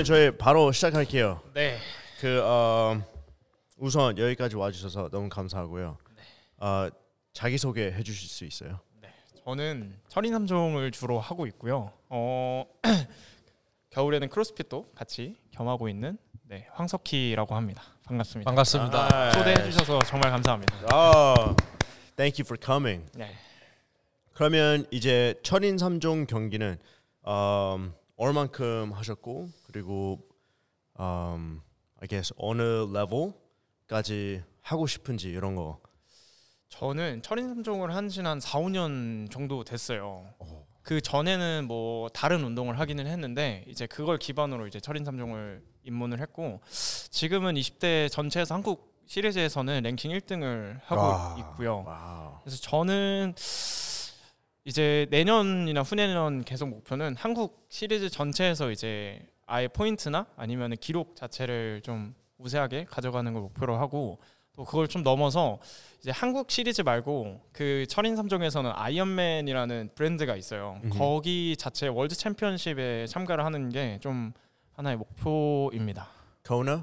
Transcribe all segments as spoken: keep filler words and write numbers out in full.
저희 바로 시작할게요. 네. 그 어, 우선 여기까지 와주셔서 너무 감사하고요. 네. 어, 자기 소개 해주실 수 있어요? 네. 저는 철인 삼 종을 주로 하고 있고요. 어, 겨울에는 크로스핏도 같이 겸하고 있는 네, 황석희라고 합니다. 반갑습니다. 반갑습니다. 아, 초대해 주셔서 정말 감사합니다. 아, thank you for coming. 네. 그러면 이제 철인 삼 종 경기는 음, 얼만큼 하셨고 그리고 um, I guess 어느 레벨까지 하고 싶은지 이런 거. 저는 철인 삼 종을 한 지는 한 사, 오 년 정도 됐어요. 오. 그 전에는 뭐 다른 운동을 하기는 했는데 이제 그걸 기반으로 이제 철인 삼 종을 입문을 했고 지금은 이십 대 전체에서 한국 시리즈에서는 랭킹 일 등을 하고 와. 있고요. 와우. 그래서 저는 이제 내년이나 후내년 계속 목표는 한국 시리즈 전체에서 이제 아예 포인트나 아니면 기록 자체를 좀 우세하게 가져가는 걸 목표로 하고 또 그걸 좀 넘어서 이제 한국 시리즈 말고 그 철인 삼 종에서는 아이언맨이라는 브랜드가 있어요. 음흠. 거기 자체 월드 챔피언십에 참가를 하는 게 좀 하나의 목표입니다. 코나?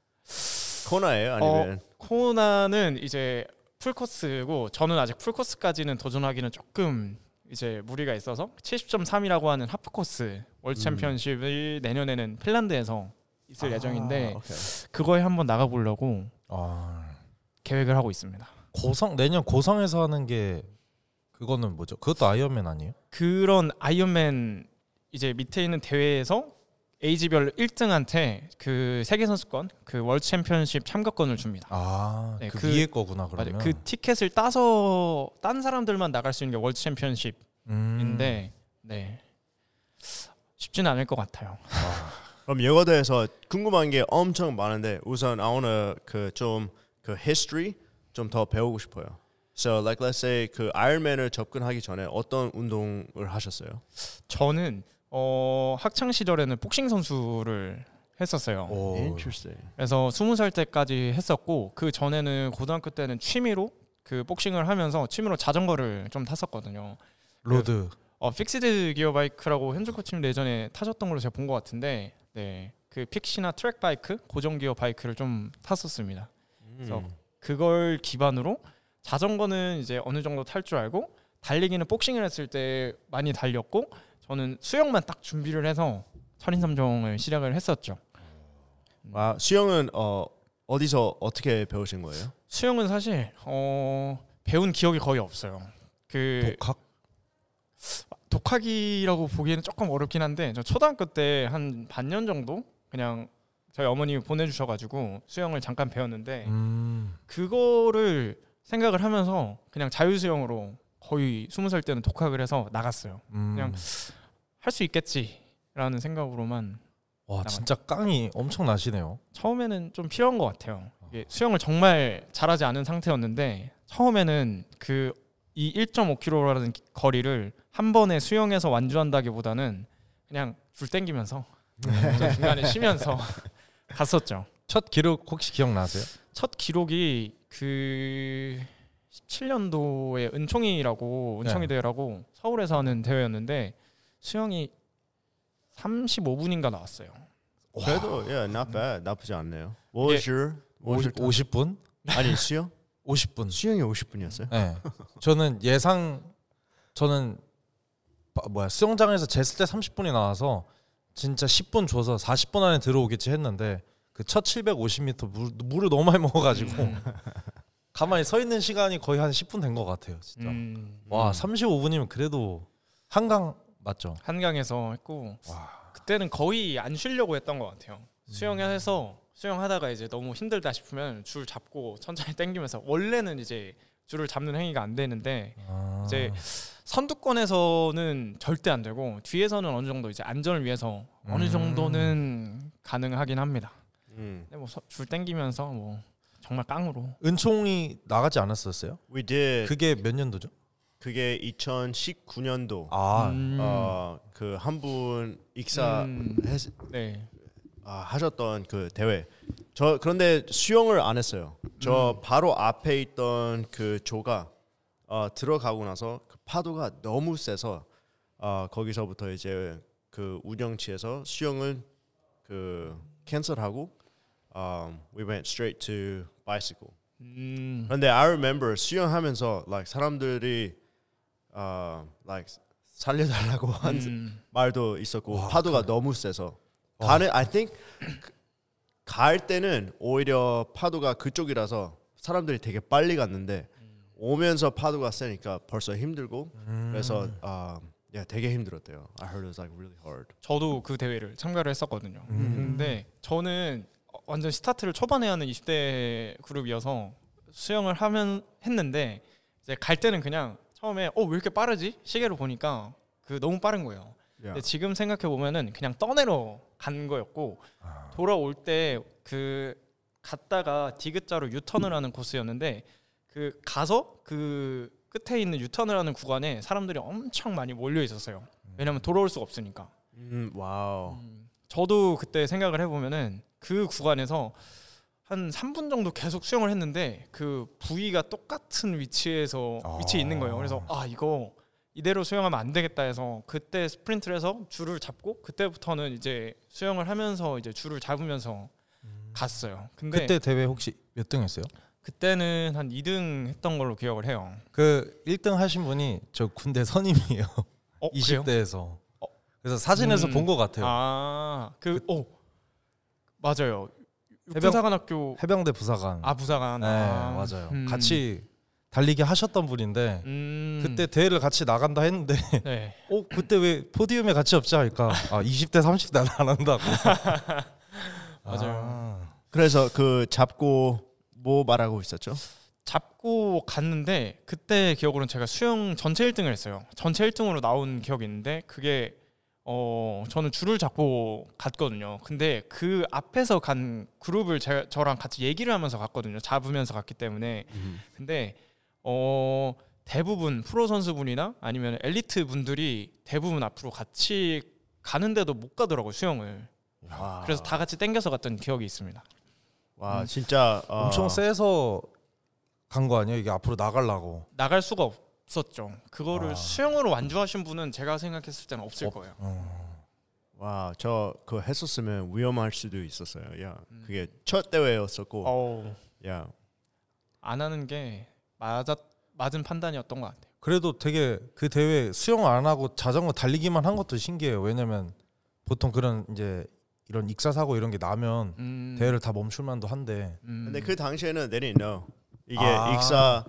코나예요? 아니면 어, 코나는 이제 풀코스고 저는 아직 풀코스까지는 도전하기는 조금 이제 무리가 있어서 칠십 점 삼이라고 하는 하프코스 월드 챔피언십을 내년에는 핀란드에서 있을 아, 예정인데 오케이. 그거에 한번 나가보려고 아, 계획을 하고 있습니다. 고성 내년 고성에서 하는 게 그거는 뭐죠? 그것도 아이언맨 아니에요? 그런 아이언맨 이제 밑에 있는 대회에서 에이지별 일 등한테 그 세계 선수권, 그 월드 챔피언십 참가권을 줍니다. 아, 네, 그, 그- 위에 거구나 그러면. 맞아요. 그 티켓을 따서 딴 사람들만 나갈 수 있는 게 월드 챔피언십인데 음. 네. 쉽지는 않을 것 같아요. 그럼 이거에 대해서 궁금한 게 엄청 많은데 우선 I wanna 그좀그 history 좀 더 배우고 싶어요. So like let's say 그 아이언맨을 접근하기 전에 어떤 운동을 하셨어요? 저는 어, 학창 시절에는 복싱 선수를 했었어요. 오. Interesting. 그래서 스무 살 때까지 했었고 그 전에는 고등학교 때는 취미로 그 복싱을 하면서 취미로 자전거를 좀 탔었거든요. 로드. 어, 픽시드 기어 바이크라고 현준 코치님 예전에 타셨던 걸로 제가 본 것 같은데, 네, 그 픽시나 트랙 바이크, 고정 기어 바이크를 좀 탔었습니다. 그래서 음. 그걸 기반으로 자전거는 이제 어느 정도 탈 줄 알고 달리기는 복싱을 했을 때 많이 달렸고 저는 수영만 딱 준비를 해서 철인 삼 종을 시작을 했었죠. 아, 수영은 어 어디서 어떻게 배우신 거예요? 수영은 사실 어, 배운 기억이 거의 없어요. 그 독학. 독학이라고 보기에는 조금 어렵긴 한데 저 초등학교 때 한 반년 정도 그냥 저희 어머님이 보내주셔가지고 수영을 잠깐 배웠는데 음. 그거를 생각을 하면서 그냥 자유수영으로 거의 스무 살 때는 독학을 해서 나갔어요. 음. 그냥 할 수 있겠지라는 생각으로만. 와, 진짜 깡이 엄청 나시네요. 처음에는 좀 필요한 것 같아요. 이게 수영을 정말 잘하지 않은 상태였는데 처음에는 그 이 일 점 오 킬로미터라는 거리를 한 번에 수영해서 완주한다기보다는 그냥 줄 땡기면서 좀 중간에 쉬면서 갔었죠. 첫 기록 혹시 기억나세요? 첫 기록이 그 십칠 년도에 은총이라고 은총이 네. 대회라고 서울에서 하는 대회였는데 수영이 삼십오 분인가 나왔어요. 그래도 yeah, not bad. 나쁘지 않네요. What was your, what was your time? 오십 분? 아니 수영? 오십 분. 수영이 오십 분이었어요? 네. 저는 예상 저는 바- 뭐야 수영장에서 쟀을 때 삼십 분이 나와서 진짜 십 분 줘서 사십 분 안에 들어오겠지 했는데 그 첫 칠백오십 미터 물, 물을 너무 많이 먹어가지고 음. 가만히 서 있는 시간이 거의 한 십 분 된 것 같아요. 진짜. 음, 와 삼십오 분이면 그래도 한강 맞죠? 한강에서 했고 와. 그때는 거의 안 쉬려고 했던 것 같아요. 수영해서 수영하다가 이제 너무 힘들다 싶으면 줄 잡고 천천히 당기면서 원래는 이제 줄을 잡는 행위가 안 되는데 아. 이제 선두권에서는 절대 안 되고 뒤에서는 어느 정도 이제 안전을 위해서 어느 음. 정도는 가능하긴 합니다. 음. 근데 뭐 줄 당기면서 뭐 정말 깡으로 은총이 나가지 않았었어요? We did. 그게 몇 년도죠? 그게 이천십구 년도 아 음, 어, 그 한 분 익사 음. 했, 네. 아, 하셨던 그 대회. 저 그런데 수영을 안 했어요. 저 바로 앞에 있던 그 조가 어, 들어가고 나서 그 파도가 너무 세서 어, 거기서부터 이제 그 운영치에서 수영을 그 캔슬하고 um, we went straight to bicycle. 음. 근데 I remember 수영하면서 like 사람들이 uh, like 살려달라고 한 음. 말도 있었고 와, 파도가 그래. 너무 세서 와. 가는 I think 갈 때는 오히려 파도가 그쪽이라서 사람들이 되게 빨리 갔는데 오면서 파도가 세니까 벌써 힘들고 음. 그래서 아, 야, 되게 힘들었대요. I heard it was like really hard. 저도 그 대회를 참가를 했었거든요. 음. 근데 저는 완전 스타트를 초반에 하는 이십 대 그룹이어서 수영을 하면 했는데 이제 갈 때는 그냥 처음에 어 왜 이렇게 빠르지? 시계를 보니까 그 너무 빠른 거예요. Yeah. 근데 지금 생각해 보면은 그냥 떠내려 간 거였고 아. 돌아올 때 그 갔다가 디귿자로 유턴을 하는 코스였는데 그 가서 그 끝에 있는 유턴을 하는 구간에 사람들이 엄청 많이 몰려 있었어요. 왜냐면 돌아올 수가 없으니까. 음, 와우. 음, 저도 그때 생각을 해보면은 그 구간에서 한 삼 분 정도 계속 수영을 했는데 그 부위가 똑같은 위치에서 아. 위치에 있는 거예요. 그래서 아 이거 이대로 수영하면 안 되겠다 해서 그때 스프린트를 해서 줄을 잡고 그때부터는 이제 수영을 하면서 이제 줄을 잡으면서 갔어요. 근데 그때 대회 혹시 몇 등 했어요? 그때는 한 이 등 했던 걸로 기억을 해요. 그 일 등 하신 분이 저 군대 선임이에요. 어, 이십 그래요? 대에서. 어. 그래서 사진에서 음. 본 것 같아요. 아, 그, 어, 맞아요. 해병- 육군사관학교 해병대 부사관. 아 부사관. 네, 아, 맞아요. 음. 같이 달리기 하셨던 분인데 음, 그때 대회를 같이 나간다 했는데 네. 어 그때 왜 포디움에 같이 없지 하니까 아 이십 대 삼십 대 안 한다고. 맞아요. 아. 그래서 그 잡고 뭐 말하고 있었죠? 잡고 갔는데 그때 기억으로는 제가 수영 전체 일 등을 했어요. 전체 일 등으로 나온 기억이 있는데 그게 어 저는 줄을 잡고 갔거든요. 근데 그 앞에서 간 그룹을 제, 저랑 같이 얘기를 하면서 갔거든요. 잡으면서 갔기 때문에. 근데 어 대부분 프로 선수분이나 아니면 엘리트 분들이 대부분 앞으로 같이 가는데도 못 가더라고요, 수영을. 와, 그래서 다 같이 땡겨서 갔던 기억이 있습니다. 와 음. 진짜 어, 엄청 세서 간 거 아니에요? 이게 앞으로 나가려고. 나갈 수가 없었죠. 그거를 아. 수영으로 완주하신 분은 제가 생각했을 때는 없을 없- 거예요. 어. 와, 저 그거 했었으면 위험할 수도 있었어요. 야, 음. 그게 첫 대회였었고, 어우, 야, 안 하는 게 맞았 맞은 판단이었던 것 같아요. 그래도 되게 그 대회 수영 안 하고 자전거 달리기만 한 것도 신기해요. 왜냐면 보통 그런 이제 이런 익사 사고 이런 게 나면 음, 대회를 다 멈출 만도 한데. 음, 근데 그 당시에는 they didn't know 이게 아. 익사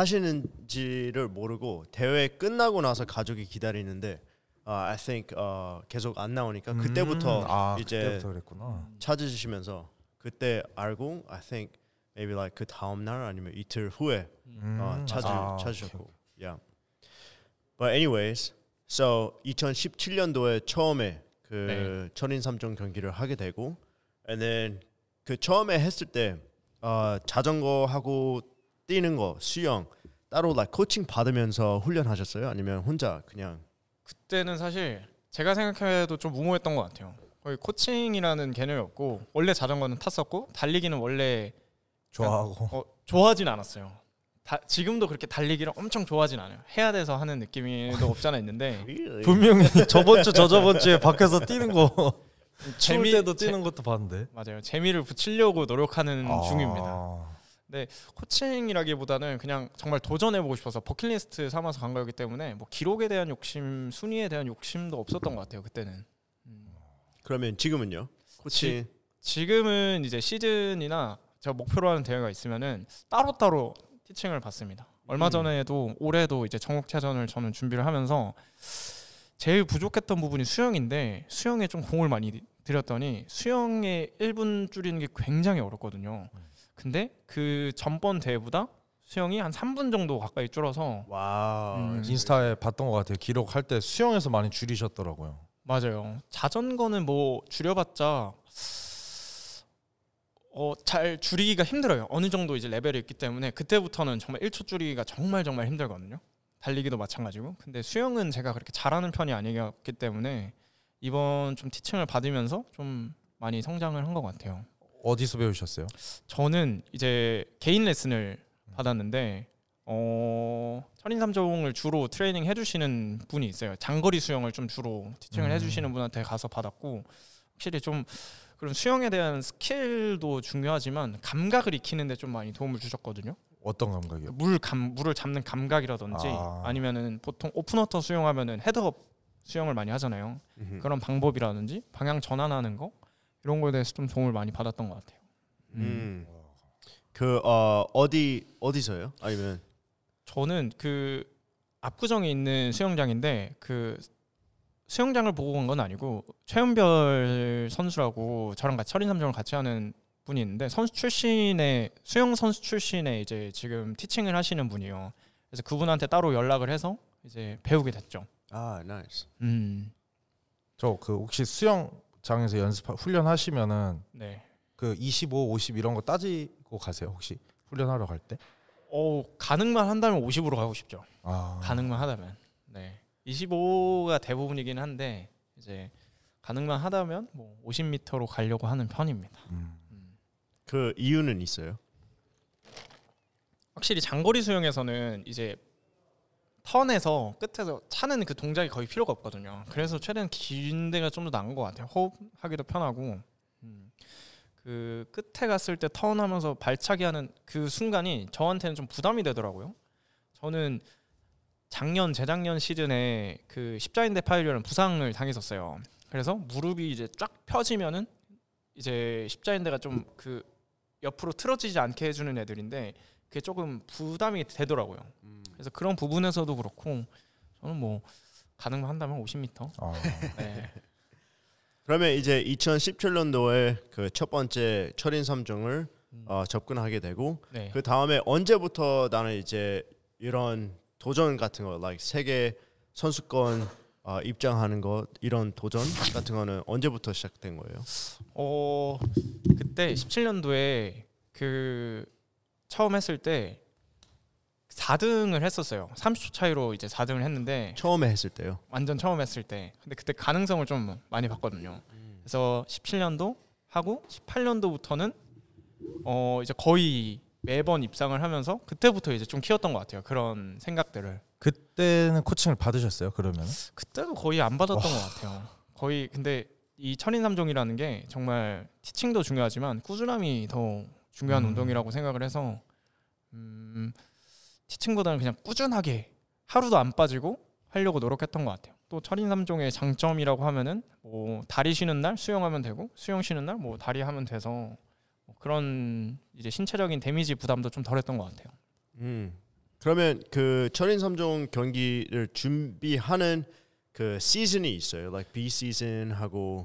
하시는지를 모르고 대회 끝나고 나서 가족이 기다리는데, 어, I think 어, 계속 안 나오니까 그때부터 음, 아, 이제 그때부터 그랬구나. 찾으시면서 그때 알고, I think maybe like 그 다음 날 아니면 이틀 후에 음, 어, 찾으 아, 찾으셨고, yeah. But anyways, so 이천십칠 년도에 처음에 그 네. 천인 삼 종 경기를 하게 되고, and then 그 처음에 했을 때 어, 자전거 하고 뛰는 거, 수영 따로 like 코칭 받으면서 훈련하셨어요? 아니면 혼자 그냥? 그때는 사실 제가 생각해도 좀 무모했던 것 같아요. 거의 코칭이라는 개념이 없고 원래 자전거는 탔었고 달리기는 원래 좋아하고. 어, 좋아하진 않았어요. 다, 지금도 그렇게 달리기를 엄청 좋아하진 않아요. 해야 돼서 하는 느낌도 없잖아 있는데 Really? 분명히 저번 주 저저번 주에 밖에서 뛰는 거 추울 재미- 때도 재- 뛰는 것도 봤는데. 맞아요. 재미를 붙이려고 노력하는 아. 중입니다. 코칭이라기보다는 그냥 정말 도전해보고 싶어서 버킷리스트 삼아서 간 거였기 때문에 뭐 기록에 대한 욕심, 순위에 대한 욕심도 없었던 것 같아요. 그때는. 음. 그러면 지금은요? 코칭 지금은 이제 시즌이나 제가 목표로 하는 대회가 있으면은 따로따로 티칭을 받습니다. 얼마 음. 전에도 올해도 이제 전국체전을 저는 준비를 하면서 제일 부족했던 부분이 수영인데 수영에 좀 공을 많이 들였더니 수영에 일 분 줄이는 게 굉장히 어렵거든요. 근데 그 전번 대회보다 수영이 한 삼 분 정도 가까이 줄어서 와우. 음. 인스타에 봤던 것 같아요. 기록할 때 수영에서 많이 줄이셨더라고요. 맞아요. 자전거는 뭐 줄여봤자 어, 잘 줄이기가 힘들어요. 어느 정도 이제 레벨이 있기 때문에 그때부터는 정말 일 초 줄이기가 정말 정말 힘들거든요. 달리기도 마찬가지고. 근데 수영은 제가 그렇게 잘하는 편이 아니었기 때문에 이번 좀 티칭을 받으면서 좀 많이 성장을 한 것 같아요. 어디서 배우셨어요? 저는 이제 개인 레슨을 받았는데 어, 천인삼종을 주로 트레이닝 해주시는 분이 있어요. 장거리 수영을 좀 주로 티칭을 음. 해주시는 분한테 가서 받았고 확실히 좀 그런 수영에 대한 스킬도 중요하지만 감각을 익히는데 좀 많이 도움을 주셨거든요. 어떤 감각이요? 물 감, 물을 잡는 감각이라든지 아. 아니면은 보통 오픈워터 수영하면은 헤드업 수영을 많이 하잖아요. 음흠. 그런 방법이라든지 방향 전환하는 거 이런 거에 대해서 좀 도움을 많이 받았던 것 같아요. 음. 그 어, 어디 어디서요? 아니면 저는 그 압구정에 있는 수영장인데 그 수영장을 보고 간 건 아니고 최은별 선수라고 저랑 같이 철인 삼종을 같이 하는 분이 있는데 선수 출신의 수영 선수 출신의 이제 지금 티칭을 하시는 분이에요. 그래서 그분한테 따로 연락을 해서 이제 배우게 됐죠. 아, 나이스. 음, 저 그 혹시 수영장에서 연습 훈련하시면은 네. 그 이십오, 오십 이런 거 따지고 가세요 혹시 훈련하러 갈 때? 어 가능만 한다면 오십으로 가고 싶죠. 아. 가능만 하다면. 네. 이십오가 대부분이긴 한데 이제 가능만 하다면 뭐 오십 미터로 가려고 하는 편입니다. 음. 그 이유는 있어요? 확실히 장거리 수영에서는 이제 턴에서 끝에서 차는 그 동작이 거의 필요가 없거든요. 그래서 최대한 긴 데가 좀 더 나은 것 같아요. 호흡하기도 편하고 음. 그 끝에 갔을 때 턴하면서 발차기 하는 그 순간이 저한테는 좀 부담이 되더라고요. 저는 작년 재작년 시즌에 그 십자인대 파열이라는 부상을 당했었어요. 그래서 무릎이 이제 쫙 펴지면은 이제 십자인대가 좀 그 옆으로 틀어지지 않게 해주는 애들인데 그게 조금 부담이 되더라고요. 음. 그래서 그런 부분에서도 그렇고 저는 뭐 가능만 한다면 오십 미터. 아. 네. 그러면 이제 이천십칠 년도에 그 첫 번째 철인 삼종을 음. 어, 접근하게 되고 네. 그 다음에 언제부터 나는 이제 이런 도전 같은 거, like 세계 선수권 어, 입장하는 것 이런 도전 같은 거는 언제부터 시작된 거예요? 어 그때 십칠 년도에 그 처음 했을 때 사 등을 했었어요. 삼십 초 차이로 이제 사 등을 했는데 처음에 했을 때요. 완전 처음 했을 때. 근데 그때 가능성을 좀 많이 봤거든요. 그래서 십칠 년도 하고 십팔 년도부터는 어 이제 거의 매번 입상을 하면서 그때부터 이제 좀 키웠던 것 같아요. 그런 생각들을. 그때는 코칭을 받으셨어요 그러면? 그때도 거의 안 받았던 것 같아요. 거의 근데 이 철인 삼종이라는 게 정말 티칭도 중요하지만 꾸준함이 더 중요한 음. 운동이라고 생각을 해서 음, 티칭보다는 그냥 꾸준하게 하루도 안 빠지고 하려고 노력했던 것 같아요. 또 철인 삼종의 장점이라고 하면은 뭐 다리 쉬는 날 수영하면 되고 수영 쉬는 날 뭐 다리 하면 돼서 뭐 그런 이제 신체적인 데미지 부담도 좀 덜했던 것 같아요. 음. 그러면 그 철인 삼종 경기를 준비하는 그 시즌이 있어요. Like B season 하고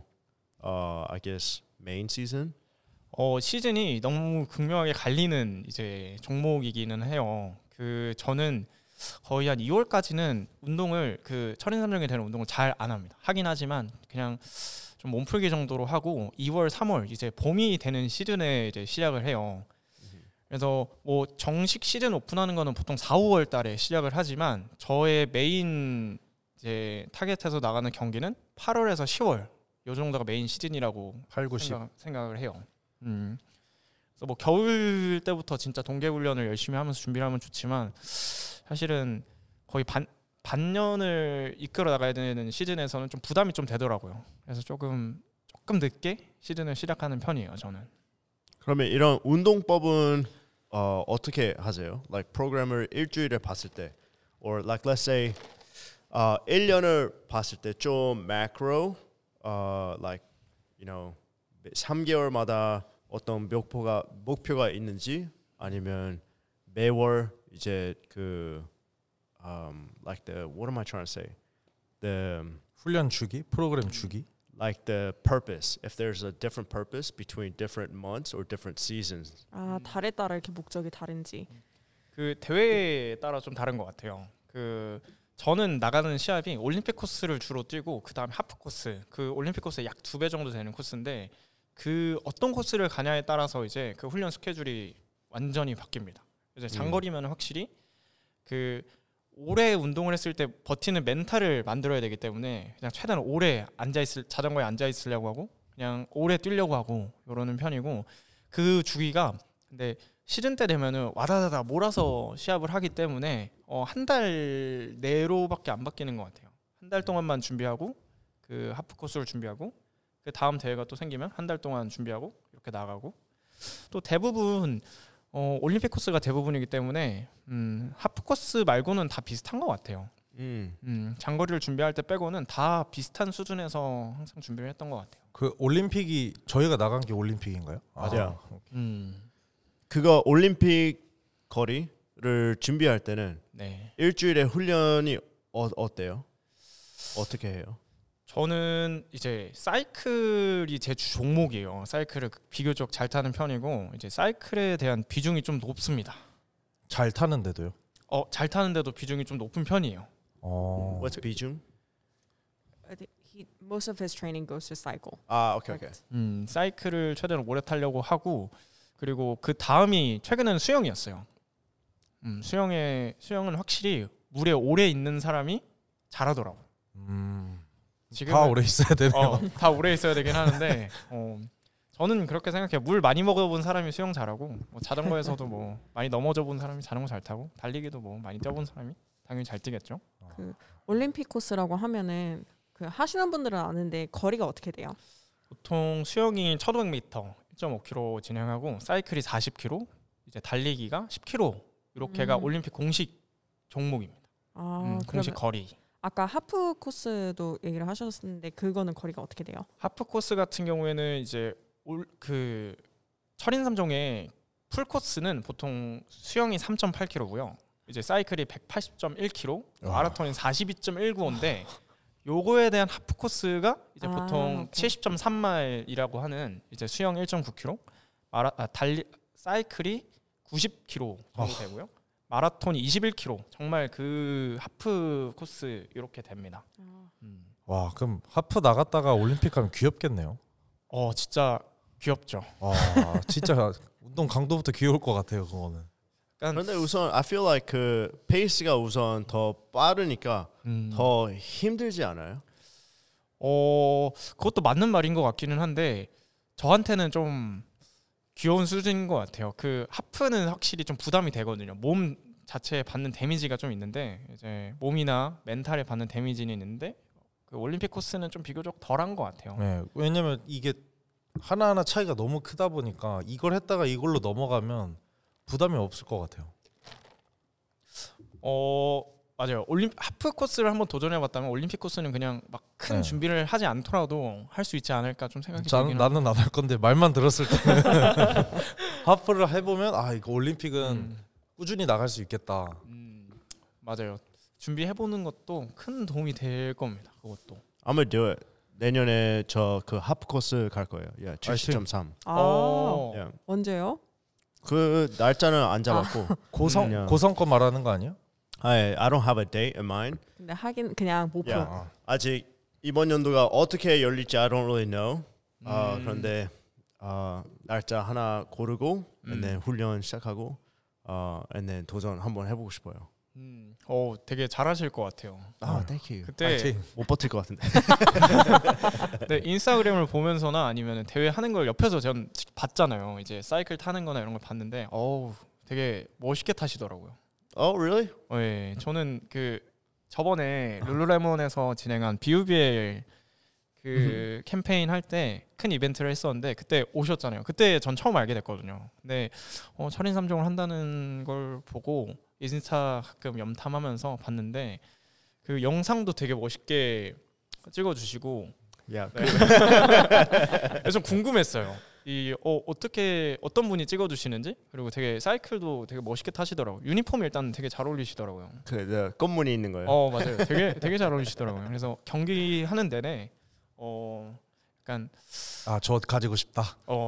어 I guess main season. 어 시즌이 너무 극명하게 갈리는 이제 종목이기는 해요. 그 저는 거의 한 이월까지는 운동을 그 철인 삼종이 되는 운동을 잘 안 합니다. 하긴 하지만 그냥 좀 몸풀기 정도로 하고 이월, 삼월 이제 봄이 되는 시즌에 이제 시작을 해요. 그래서 뭐 정식 시즌 오픈하는 거는 보통 사, 오월 달에 시작을 하지만 저의 메인 이제 타겟해서 나가는 경기는 팔월에서 시월 요 정도가 메인 시즌이라고 팔, 구, 십. 생각, 생각을 해요. 음. 그래서 뭐 겨울 때부터 진짜 동계 훈련을 열심히 하면서 준비를 하면 좋지만 사실은 거의 반 반년을 이끌어 나가야 되는 시즌에서는 좀 부담이 좀 되더라고요. 그래서 조금 조금 늦게 시즌을 시작하는 편이에요, 저는. 그러면 이런 운동법은 어, 어떻게 하세요? Like 프로그램을 일주일에 봤을 때, or like let's say 어, 일 년을 봤을 때 좀 macro, 어, like you know 삼 개월마다 어떤 목표가 목표가 있는지 아니면 매월 이제 그 um, like the what am I trying to say? The 훈련 주기, 프로그램 주기. like the purpose. If there's a different purpose between different months or different seasons. 아 달에 따라 이렇게 목적이 다른지. 그 대회에 따라 좀 다른 것 같아요. 그 저는 나가는 시합이 올림픽 코스를 주로 뛰고 그 다음에 하프 코스, 그 올림픽 코스의 약 두 배 정도 되는 코스인데 그 어떤 코스를 가냐에 따라서 이제 그 훈련 스케줄이 완전히 바뀝니다. 이제 장거리면 확실히 그 오래 운동을 했을 때 버티는 멘탈을 만들어야 되기 때문에 그냥 최대한 오래 앉아 있을 자전거에 앉아 있으려고 하고 그냥 오래 뛰려고 하고 이러는 편이고 그 주기가 근데 시즌 때 되면은 와다다다 몰아서 시합을 하기 때문에 어, 한 달 내로밖에 안 바뀌는 것 같아요. 한 달 동안만 준비하고 그 하프 코스를 준비하고 그 다음 대회가 또 생기면 한 달 동안 준비하고 이렇게 나가고 또 대부분 어, 올림픽 코스가 대부분이기 때문에 음, 하프 코스 말고는 다 비슷한 것 같아요. 음. 음, 장거리를 준비할 때 빼고는 다 비슷한 수준에서 항상 준비를 했던 것 같아요. 그 올림픽이 저희가 나간 게 올림픽인가요? 맞아요. 아, 음, 그거 올림픽 거리를 준비할 때는 네. 일주일에 훈련이 어, 어때요? 어떻게 해요? 저는 이제 사이클이 제 주 종목이에요. 사이클을 비교적 잘 타는 편이고 이제 사이클에 대한 비중이 좀 높습니다. 잘 타는데도요. 어, 잘 타는데도 비중이 좀 높은 편이에요. 어. What's 비중? I think he, most of his training goes to cycle. 아, 오케이 오케이. 음, 사이클을 최대한 오래 타려고 하고 그리고 그 다음이 최근에는 수영이었어요. 음, 수영에 수영은 확실히 물에 오래 있는 사람이 잘하더라고. 음. 지금은- 다 오래 있어야 되네요. 어, 다 오래 있어야 되긴 하는데 어, 저는 그렇게 생각해요. 물 많이 먹어본 사람이 수영 잘하고 뭐 자전거에서도 뭐 많이 넘어져본 사람이 자전거 잘 타고 달리기도 뭐 많이 뛰어본 사람이 당연히 잘 뛰겠죠. 올림픽 코스라고 하면은 그 하시는 분들은 아는데 거리가 어떻게 돼요? 보통 수영이 천오백 미터 일 점 오 킬로미터 진행하고 사이클이 사십 킬로미터 이제 달리기가 십 킬로미터 이렇게가 음. 올림픽 공식 종목입니다. 아, 음, 그러면 공식 거리. 아까 하프 코스도 얘기를 하셨었는데 그거는 거리가 어떻게 돼요? 하프 코스 같은 경우에는 이제 올 그 철인삼종의 풀 코스는 보통 수영이 삼 점 팔 킬로미터고요. 이제 사이클이 백팔십 점 일 킬로미터, 마라톤이 사십이 점 일구오인데 요거에 대한 하프 코스가 이제 아, 보통 오케이. 칠십 점 삼 마일이라고 하는 이제 수영 일 점 구 킬로미터, 마라 아, 달리 사이클이 구십 킬로미터 정도 어. 되고요. 마라톤이 이십일 킬로미터. 정말 그 하프 코스 이렇게 됩니다. 음. 와, 그럼 하프 나갔다가 올림픽 가면 귀엽겠네요. 어 진짜 귀엽죠. 와, 진짜 운동 강도부터 귀여울 것 같아요, 그거는. 약간 그런데 우선 I feel like 그 페이스가 우선 더 빠르니까 음. 더 힘들지 않아요? 어 그것도 맞는 말인 것 같기는 한데 저한테는 좀 귀여운 수준인 것 같아요. 그 하프는 확실히 좀 부담이 되거든요. 몸 자체에 받는 데미지가 좀 있는데 이제 몸이나 멘탈에 받는 데미지는 있는데 그 올림픽 코스는 좀 비교적 덜한 것 같아요. 네, 왜냐면 이게 하나하나 차이가 너무 크다 보니까 이걸 했다가 이걸로 넘어가면 부담이 없을 것 같아요. 어 맞아요. 올림 하프 코스를 한번 도전해봤다면 올림픽 코스는 그냥 막 큰 네. 준비를 하지 않더라도 할 수 있지 않을까 좀 생각이 자, 들긴 나는 안 할 건데 말만 들었을 때는 하프를 해보면 아 이거 올림픽은 음, 꾸준히 나갈 수 있겠다. 음, 맞아요. 준비해보는 것도 큰 도움이 될 겁니다. 그것도. I'm gonna do it. 내년에 저 그 하프 코스 갈 거예요. 예, 칠십 점 삼. 아, 어. 예. 언제요? 그 날짜는 안 잡았고. 고성 그냥- 고성 거 말하는 거 아니야? I I don't have a date in mind. 근데 하긴 그냥 목표. 야. 아, 아직 이번 연도가 어떻게 열릴지 I don't really know. 어, 음. 그런데 어, 날짜 하나 고르고 음. and then 훈련 시작하고 어, and then 도전 한번 해보고 싶어요. 음, 어, 되게 잘하실 것 같아요. 아, thank you. 그때 파이팅. 못 버틸 것 같은데. 네, 인스타그램을 보면서나 아니면 대회 하는 걸 옆에서 전 봤잖아요. 이제 사이클 타는거나 이런 걸 봤는데, 어우, 되게 멋있게 타시더라고요. Oh, really? 어, 예, 저는 그 저번에 룰루레몬에서 진행한 비유비엘 그 캠페인 할 때 큰 이벤트를 했었는데 그때 오셨잖아요. 그때 전 처음 알게 됐거든요. 근데 어, 철인 삼종을 한다는 걸 보고 인스타 가끔 염탐하면서 봤는데 그 영상도 되게 멋있게 찍어주시고 야, 네. 그래서 좀 궁금했어요. 이 어, 어떻게 어떤 분이 찍어주시는지 그리고 되게 사이클도 되게 멋있게 타시더라고요. 유니폼이 일단 되게 잘 어울리시더라고요. 그 그 꽃무늬 있는 거예요. 어 맞아요. 되게 되게 잘 어울리시더라고요. 그래서 경기 하는 내내 어 약간 아, 저 가지고 싶다. 어,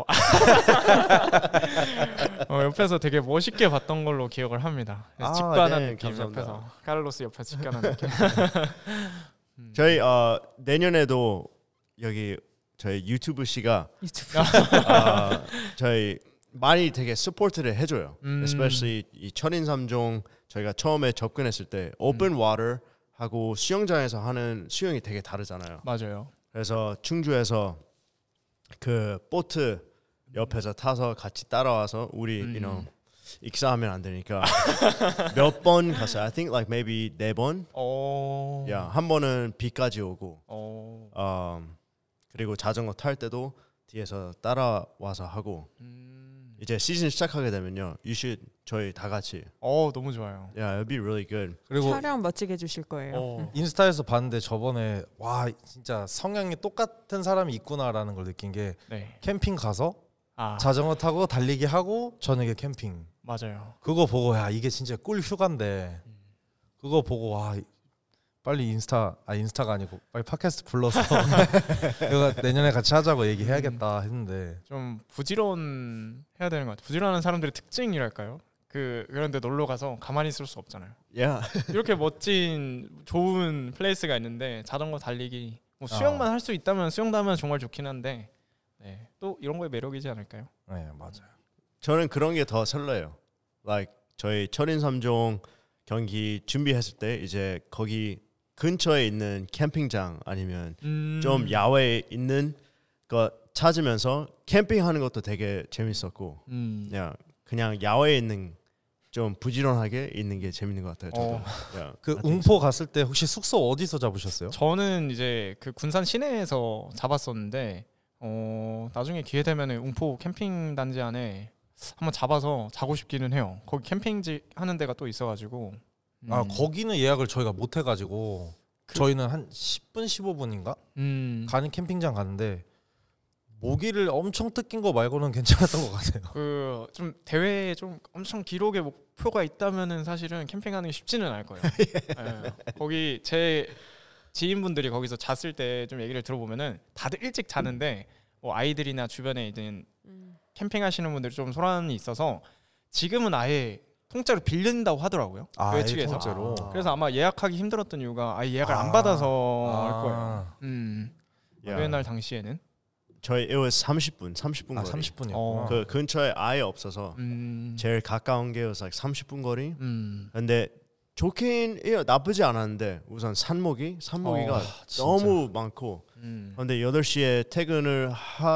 어 옆에서 되게 멋있게 봤던 걸로 기억을 합니다. 그래서 아, 직관한 네, 느낌 감사합니다. 옆에서 카를로스 옆에서 직관한 느낌. 음. 저희 어, 내년에도 여기 저희 유튜브 씨가 유튜브. 어, 저희 많이 되게 서포트를 해줘요. 음. Especially 이 철인 삼종 저희가 처음에 접근했을 때 오픈 와터 하고 수영장에서 하는 수영이 되게 다르잖아요. 맞아요. 그래서 충주에서 그 보트 옆에서 타서 같이 따라와서 우리 음. you know 익사하면 안 되니까 몇 번 갔어요. I think like maybe 네 번. 어. 야, 한 번은 비까지 오고. 어. 음, 그리고 자전거 탈 때도 뒤에서 따라와서 하고 음. 이제 시즌 시작하게 되면요, you should 저희 다 같이. 어 너무 좋아요. Yeah, it'd be really good. 그리고 촬영 멋지게 해주실 거예요. 어. 음. 인스타에서 봤는데 저번에 와 진짜 성향이 똑같은 사람이 있구나라는 걸 느낀 게 네. 캠핑 가서 아 자전거 타고 달리기 하고 저녁에 캠핑. 맞아요. 그거 보고 야 이게 진짜 꿀 휴가인데 그거 보고 와 빨리 인스타 아 인스타가 아니고 빨리 팟캐스트 불러서 내가 내년에 같이 하자고 얘기해야겠다 했는데 좀 부지런 해야 되는 것 같아요. 부지런한 사람들의 특징이랄까요? 그 그런데 놀러 가서 가만히 있을 수 없잖아요. Yeah. 이렇게 멋진 좋은 플레이스가 있는데 자전거 달리기 뭐 수영만 어. 할 수 있다면 수영도 하면 정말 좋긴 한데 네. 또 이런 거에 매력이지 않을까요? 네 맞아요. 저는 그런 게 더 설레요. Like 저희 철인 삼 종 경기 준비했을 때 이제 거기 근처에 있는 캠핑장 아니면 음. 좀 야외에 있는 거 찾으면서 캠핑하는 것도 되게 재밌었고, 음. 그냥 그냥 야외에 있는 좀 부지런하게 있는 게 재밌는 것 같아요. 저도. 어. Yeah, 그 I think 웅포 갔을 때 혹시 숙소 어디서 잡으셨어요? 저는 이제 그 군산 시내에서 잡았었는데 어, 나중에 기회 되면 웅포 캠핑 단지 안에 한번 잡아서 자고 싶기는 해요. 거기 캠핑지 하는 데가 또 있어가지고. 음. 아 거기는 예약을 저희가 못 해가지고 그- 저희는 한 십 분 십오 분인가 음. 가는 캠핑장 갔는데 모기를 엄청 뜯긴 거 말고는 괜찮았던 것 같아요. 그 좀 대회에 좀 엄청 기록의 목표가 있다면은 사실은 캠핑하는 게 쉽지는 않을 거예요. 예. 거기 제 지인분들이 거기서 잤을 때 좀 얘기를 들어보면은 다들 일찍 자는데 뭐 아이들이나 주변에 있는 음. 캠핑하시는 분들이 좀 소란이 있어서 지금은 아예 통째로 빌린다고 하더라고요. 교회 측에서. 통째로. 그래서 아마 예약하기 힘들었던 이유가 아예 예약을 아. 안 받아서 할 아. 거예요. 음. Yeah. 그날 당시에는 저희 it was 삼십 분, 삼십 분 아 거리. 삼십 분이요. 어. 그 근처에 아예 없어서 음. 제일 가까운 게 was like 삼십 분 거리. 음. 근데 좋긴 해요. 나쁘지 않았는데 우선 산모기, 산모기가 어, 진짜. 너무 많고. 음. 근데 여덟 시에 퇴근을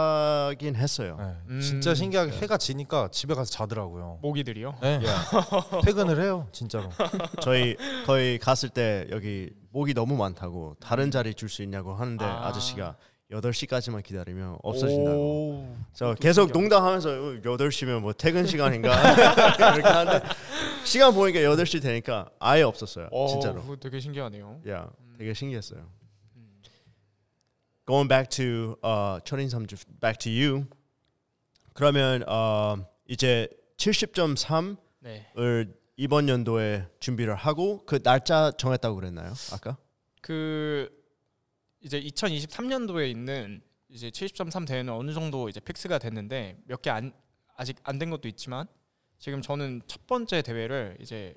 하긴 했어요. 네, 음. 진짜 신기하게 해가 지니까 집에 가서 자더라고요. 모기들이요. 네. 퇴근을 해요, 진짜로. 저희 거의 갔을 때 여기 모기 너무 많다고 다른 자리 줄 수 있냐고 하는데 아. 아저씨가 여덟 시까지만 기다리면 없어진다고. 오. 저 계속 신기하다. 농담하면서 여덟 시면 뭐 퇴근 시간인가 이렇게 하는데 시간 보니까 여덟 시 되니까 아예 없었어요. 어, 진짜로. 그거 되게 신기하네요. 야, 되게 신기했어요. 음. Going back to uh, 철인 삼주 back to you. 그러면 uh, 이제 칠십 점 삼을 네. 이번 연도에 준비를 하고 그 날짜 정했다고 그랬나요? 아까? 그 이제 이천이십삼 년도에 있는 이제 칠십 점 삼 대회는 어느 정도 이제 픽스가 됐는데 몇 개 안 아직 안 된 것도 있지만 지금 저는 첫 번째 대회를 이제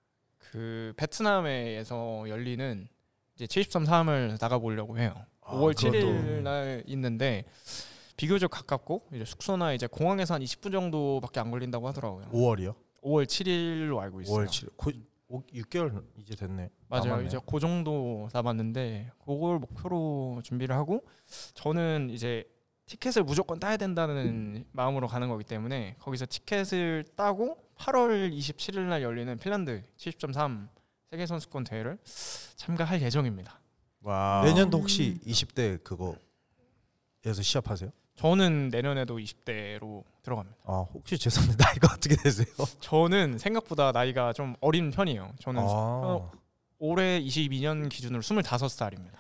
그 베트남에서 열리는 이제 칠십 점 삼을 나가 보려고 해요. 아, 오월 그것도. 칠일 날 있는데 비교적 가깝고 이제 숙소나 이제 공항에서 한 이십 분 정도밖에 안 걸린다고 하더라고요. 오월이요? 오월 칠일로 알고 있어요. 오월 칠 일. 고, 오, 육 개월 이제 됐네. 맞아요. 남았네. 이제 그 정도 남았는데 그걸 목표로 준비를 하고 저는 이제 티켓을 무조건 따야 된다는 마음으로 가는 거기 때문에 거기서 티켓을 따고 팔월 이십칠일 날 열리는 핀란드 칠십 점 삼 세계 선수권 대회를 참가할 예정입니다. 와. 내년도 혹시 이십 대 그거에서 시합하세요? 저는 내년에도 이십 대로 들어갑니다. 아 혹시 죄송한데 나이가 어떻게 되세요? 저는 생각보다 나이가 좀 어린 편이에요. 저는 아, 어, 올해 이십이 년 기준으로 스물다섯 살입니다.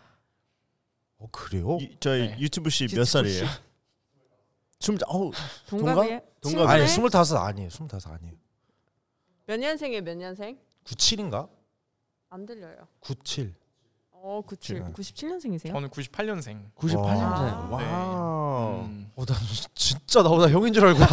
어 그래요? 이, 저희 네. 유튜브 씨 몇 유튜브 살이에요? 스물 어우 동갑이에요? 동갑? 아니 친구네? 스물다섯 아니에요. 스물다섯 아니에요. 몇 년생이에요? 몇 년생? 구십칠인가? 안 들려요. 구십칠. 어, 구십칠. 네. 구십칠 년생이세요? 저는 구십팔 년생. 구십팔 년생. 아. 와우. 음. 어, 나 진짜 나보다 형인 줄 알고.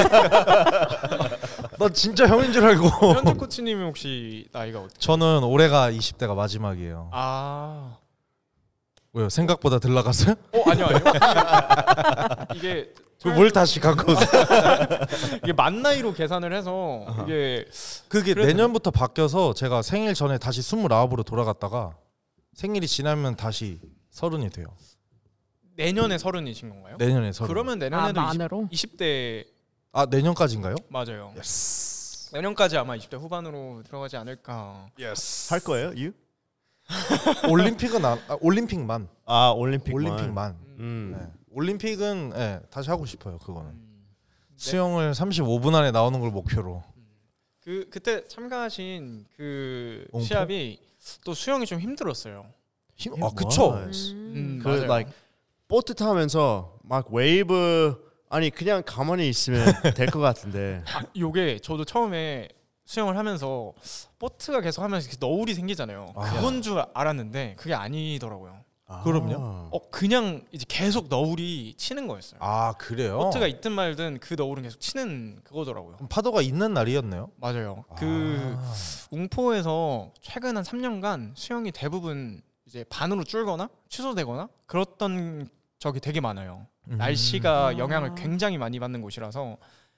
나 진짜 형인 줄 알고. 현재 코치님이 혹시 나이가 어떻게? 저는 올해가 이십 대가 마지막이에요. 아, 왜요? 생각보다 들 나갔어요? 어 아니요 아니요. 이게 뭘 다시 갖고 오세요? 이게 만 나이로 계산을 해서 이게 그게 그래서- 내년부터 바뀌어서 제가 생일 전에 다시 스물아홉으로 돌아갔다가 생일이 지나면 다시 서른이 돼요. 내년에 서른이신 건가요? 내년에 서른. 그러면 아, 내년에도 만으로? 이십 대 아 내년까지인가요? 맞아요. 예스. 내년까지 아마 이십 대 후반으로 들어가지 않을까. 예스. 할 거예요? 유? 올림픽은 안, 아, 올림픽만 아 올림픽만. 올림픽만. 음. 네. 올림픽은 네, 다시 하고 싶어요. 그거는 음. 수영을 삼십오 분 안에 나오는 걸 목표로. 그 그때 참가하신 그 옹포? 시합이 또 수영이 좀 힘들었어요. 힘, It 아 그쵸. was. 음, 그 맞아요. like 보트 타면서 막 웨이브 아니 그냥 가만히 있으면 될 것 같은데. 아, 요게 저도 처음에 수영을 하면서 보트가 계속 하면서 이렇게 너울이 생기잖아요. 아. 그건 줄 알았는데 그게 아니더라고요. 그럼요. 아. 어 그냥 이제 계속 너울이 치는 거였어요. 아 그래요. 보트가 있든 말든 그 너울은 계속 치는 그거더라고요. 그럼 파도가 있는 날이었네요. 맞아요. 그 아. 웅포에서 최근 한 삼 년간 수영이 대부분 이제 반으로 줄거나 취소되거나 그랬던 적이 되게 많아요. 음. 날씨가 아. 영향을 굉장히 많이 받는 곳이라서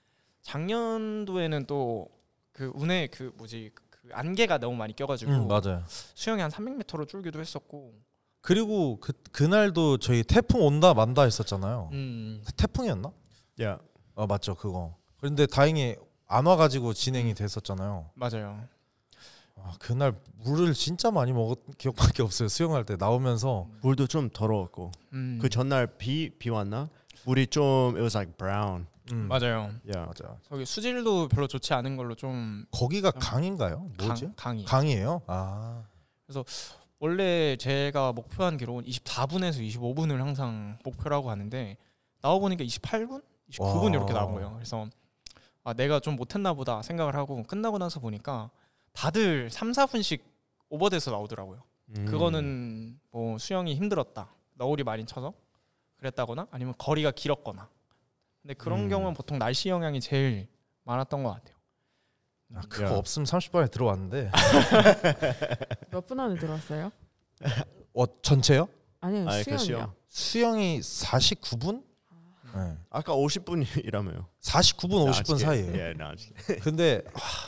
작년도에는 또 그 운에 그 뭐지 그 안개가 너무 많이 껴가지고 음, 맞아요. 수영이 한 삼백 미터로 줄기도 했었고. 그리고 그 그날도 저희 태풍 온다 만다 했었잖아요. 음. 태풍이었나? 야. 아 맞죠 그거. 그런데 다행히 안 와가지고 진행이 됐었잖아요. 맞아요. 아, 그날 물을 진짜 많이 먹었 기억밖에 없어요. 수영할 때 나오면서 물도 좀 더러웠고. 음. 그 전날 비 비 왔나? 물이 좀 it was like brown. 음, 맞아요. 야. 맞아. 저기 수질도 별로 좋지 않은 걸로 좀 거기가 강인가요? 뭐지? 강, 강이. 강이에요? 아 원래 제가 목표한 기록은 이십사 분에서 이십오 분을 항상 목표라고 하는데 나와 보니까 이십팔 분, 이십구 분 와. 이렇게 나온 거예요. 그래서 아 내가 좀 못했나 보다 생각을 하고 끝나고 나서 보니까 다들 삼, 사 분씩 오버돼서 나오더라고요. 음. 그거는 뭐 수영이 힘들었다, 너울이 많이 쳐서 그랬다거나 아니면 거리가 길었거나. 근데 그런 음. 경우는 보통 날씨 영향이 제일 많았던 것 같아요. 아, 그거 야. 없으면 삼십 분에 들어왔는데 몇 분 안에 들어왔어요? 어 전체요? 아니요 아니, 그 수영이요. 수영. 수영이 사십구 분? 네. 아까 오십 분이라며요. 사십구 분 오십 분 사이에요. 예, 나 아직. 근데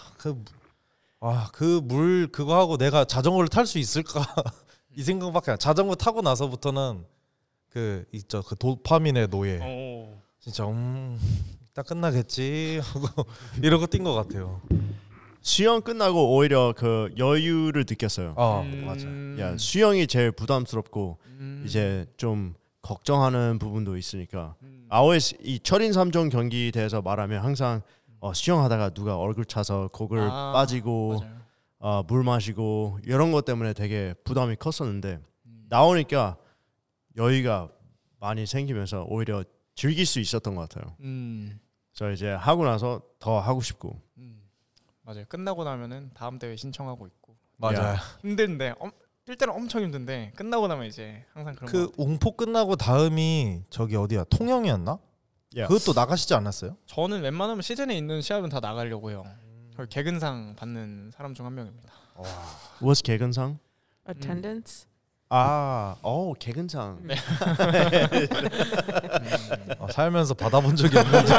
그아그 물 그거 하고 내가 자전거를 탈 수 있을까 이 생각밖에 안. 자전거 타고 나서부터는 그 있죠 그 도파민의 노예. 오. 진짜 음 이따 끝나겠지 하고 이러고 뛴 것 같아요. 수영 끝나고 오히려 그 여유를 느꼈어요. 아 음. 맞아. 야, 수영이 제일 부담스럽고 음. 이제 좀 걱정하는 부분도 있으니까. 음. always 이 철인 삼 종 경기에 대해서 말하면 항상 어, 수영하다가 누가 얼굴 차서 곡을 아, 빠지고 맞아요. 어, 물 마시고 이런 것 때문에 되게 부담이 컸었는데 음. 나오니까 여유가 많이 생기면서 오히려 즐길 수 있었던 것 같아요. 음. 저 이제 하고 나서 더 하고 싶고. 음. 맞아요. 끝나고 나면은 다음 대회 신청하고 있고 맞아요. 힘든데 엄, 뛸 때는 엄청 힘든데 끝나고 나면 이제 항상 그런 그 거 같아요. 웅포 끝나고 다음이 저기 어디야 통영이었나? 야. 그것도 나가시지 않았어요? 저는 웬만하면 시즌에 있는 시합은 다 나가려고 해요. 저 개근상 받는 사람 중 한 명입니다. was 개근상? attendance. 아, 어 개근상. 네. 어, 살면서 받아본 적이 없는데.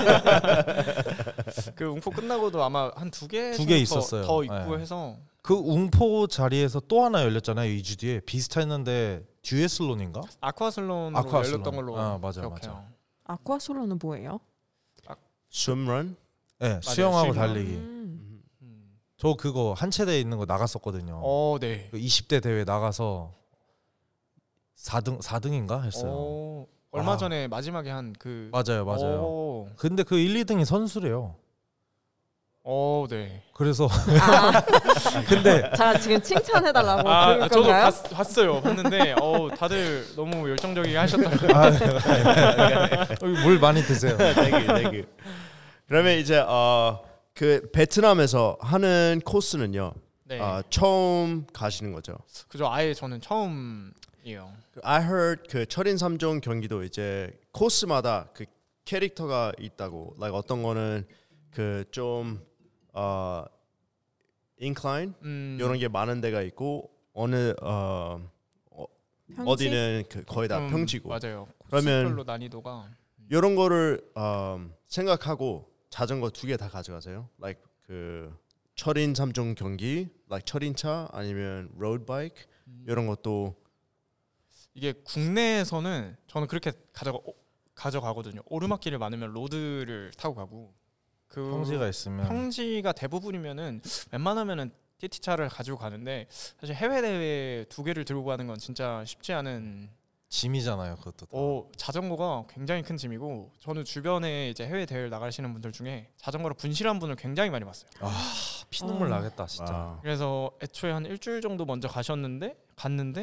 그 웅포 끝나고도 아마 한 두 개 두개 더- 있었어요. 더 있고 네. 해서 그 웅포 자리에서 또 하나 열렸잖아요. 이 주 뒤에 비슷했는데 듀에슬론인가? 아쿠아슬론으로 아쿠아슬론. 열렸던 걸로 아, 맞아, 기억해요. 맞아. 아쿠아솔로는 뭐예요? swimrun? 네, 수영하고 수영. 달리기. 음. 음. 저 그거 한체대에 있는 거 나갔었거든요. 어, 네. 그 이십 대 대회 나가서 사 등 사 등인가 했어요. 어, 얼마 아. 전에 마지막에 한 그 맞아요, 맞아요. 어, 근데 그 일, 이 등이 선수래요. 어, 네. 그래서 아, 근데 자 지금 칭찬해달라고 아, 그럴 저도 건가요? 봤, 봤어요. 봤는데 어, 다들 너무 열정적이게 하셨더라고요. 아, 여기 물 많이 드세요. Thank you, thank you. 그러면 이제 어, 그 베트남에서 하는 코스는요. 네. 어, 처음 가시는 거죠. 그죠. 아예 저는 처음이에요. I heard 그 철인 삼 종 경기도 이제 코스마다 그 캐릭터가 있다고. like 어떤 거는 그 좀 어, incline 음. 이런 게 많은 데가 있고 어느 어, 어, 평지? 어디는 그 거의 다 음, 평지고. 맞아요. 그러면- 코스별로 난이도가 이런 거를 음, 생각하고 자전거 두 개 다 가져가세요. like 그 철인 삼 종 경기, like 철인차 아니면 road bike 이런 것도 이게 국내에서는 저는 그렇게 가져가 어, 가져가거든요. 오르막길이 많으면 로드를 타고 가고 그 평지가 있으면 평지가 대부분이면은 웬만하면은 티티차를 가지고 가는데 사실 해외 대회 두 개를 들고 가는 건 진짜 쉽지 않은. 짐이잖아요, 그것도. 다. 어, 자전거가 굉장히 큰 짐이고 저는 주변에 이제 해외 대회를 나가시는 분들 중에 자전거로 분실한 분을 굉장히 많이 봤어요. 아, 피눈물 아. 나겠다, 진짜. 와. 그래서 애초에 한 일주일 정도 먼저 가셨는데 갔는데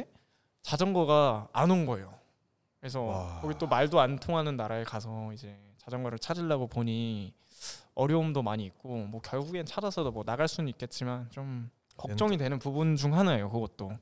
자전거가 안 온 거예요. 그래서 와. 거기 또 말도 안 통하는 나라에 가서 이제 자전거를 찾으려고 보니 어려움도 많이 있고 뭐 결국엔 찾아서도 뭐 나갈 수는 있겠지만 좀 걱정이 되는 부분 중 하나예요. 그것도.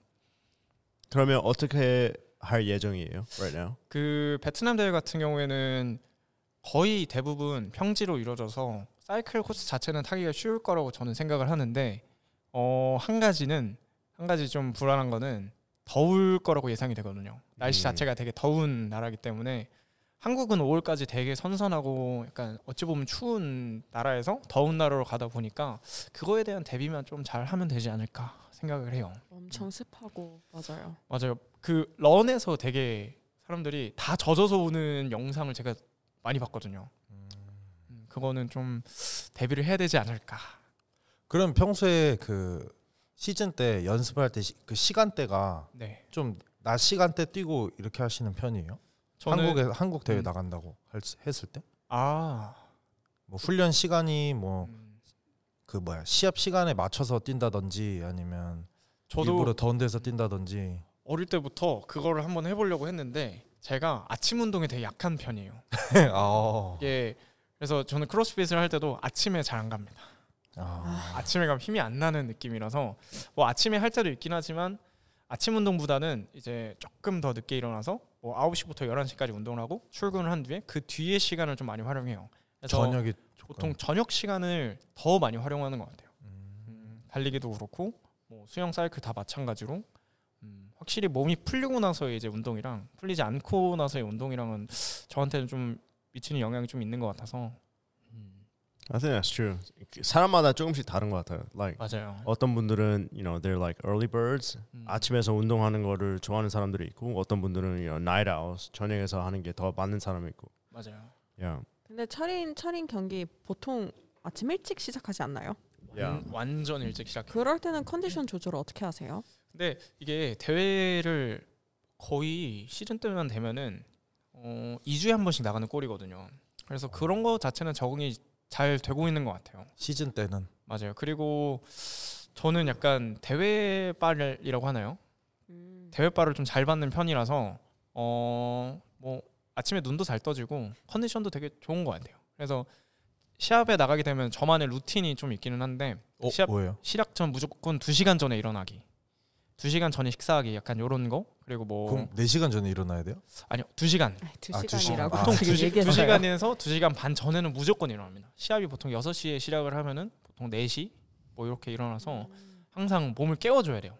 그러면 어떻게 할 예정이에요? Right now? 그 베트남 대회 같은 경우에는 거의 대부분 평지로 이루어져서 사이클 코스 자체는 타기가 쉬울 거라고 저는 생각을 하는데 어, 한 가지는 한 가지 좀 불안한 거는 더울 거라고 예상이 되거든요. 날씨 음. 자체가 되게 더운 나라이기 때문에 한국은 오월까지 되게 선선하고 약간 어찌 보면 추운 나라에서 더운 나라로 가다 보니까 그거에 대한 대비만 좀 잘 하면 되지 않을까 생각을 해요. 엄청 습하고 맞아요. 맞아요. 그 런에서 되게 사람들이 다 젖어서 오는 영상을 제가 많이 봤거든요. 음, 그거는 좀 대비를 해야 되지 않을까. 그럼 평소에 그 시즌 때 연습할 때 그 시간대가 네. 좀 낮 시간대 뛰고 이렇게 하시는 편이에요? 저는 한국에 한국 대회 음. 나간다고 할- 했을 때? 아, 뭐 훈련 시간이 뭐 그 음, 뭐야 시합 시간에 맞춰서 뛴다든지 아니면 저도 일부러 더운 데서 뛴다든지. 어릴 때부터 그거를 한번 해보려고 했는데 제가 아침 운동에 되게 약한 편이에요. 아, 이게 그래서 저는 크로스핏을 할 때도 아침에 잘 안 갑니다. 아, 아침에 가면 힘이 안 나는 느낌이라서 뭐 아침에 할 때도 있긴 하지만 아침 운동보다는 이제 조금 더 늦게 일어나서 뭐 아홉 시부터 열한 시까지 운동을 하고 출근을 한 뒤에 그 뒤에 시간을 좀 많이 활용해요. 그래서 저녁이 보통 저녁 시간을 더 많이 활용하는 것 같아요. 음, 달리기도 그렇고 뭐 수영 사이클 다 마찬가지로 음, 확실히 몸이 풀리고 나서의 이제 운동이랑 풀리지 않고 나서의 운동이랑은 저한테는 좀 미치는 영향이 좀 있는 것 같아서 음, I think that's true. 사람마다 조금씩 다른 것 같아요. Like 맞아요. 어떤 분들은 you know they're like early birds. 음, 아침에서 운동하는 거를 좋아하는 사람들이 있고 어떤 분들은 you know, night owls. 저녁에서 하는 게 더 맞는 사람이 있고. 맞아요. Yeah. 근데 철인 철인 경기 보통 아침 일찍 시작하지 않나요? Yeah. 음, 완전 일찍 시작. 그럴 때는 컨디션 조절을 어떻게 하세요? 근데 이게 대회를 거의 시즌 때만 되면은 어, 이 주에 한 번씩 나가는 꼴이거든요. 그래서 그런 거 자체는 적응이 잘 되고 있는 것 같아요. 시즌 때는 맞아요. 그리고 저는 약간 대회빨이라고 하나요? 음. 대회빨을 좀 잘 받는 편이라서 어, 뭐 아침에 눈도 잘 떠지고 컨디션도 되게 좋은 것 같아요. 그래서 시합에 나가게 되면 저만의 루틴이 좀 있기는 한데 어, 시합 뭐예요? 시작 전 무조건 두 시간 전에 일어나기, 두 시간 전에 식사하기, 약간 요런 거. 그리고 뭐 그럼 네 시간 전에 일어나야 돼요? 아니요 두 시간. 아, 두 아, 두 시간이라고 시간. 보통 아, 지금 두, 시, 두 얘기했어요. 시간에서 두 시간 반 전에는 무조건 일어납니다. 시합이 보통 여섯 시에 시작을 하면은 보통 네 시 뭐 이렇게 일어나서 항상 몸을 깨워줘야 돼요.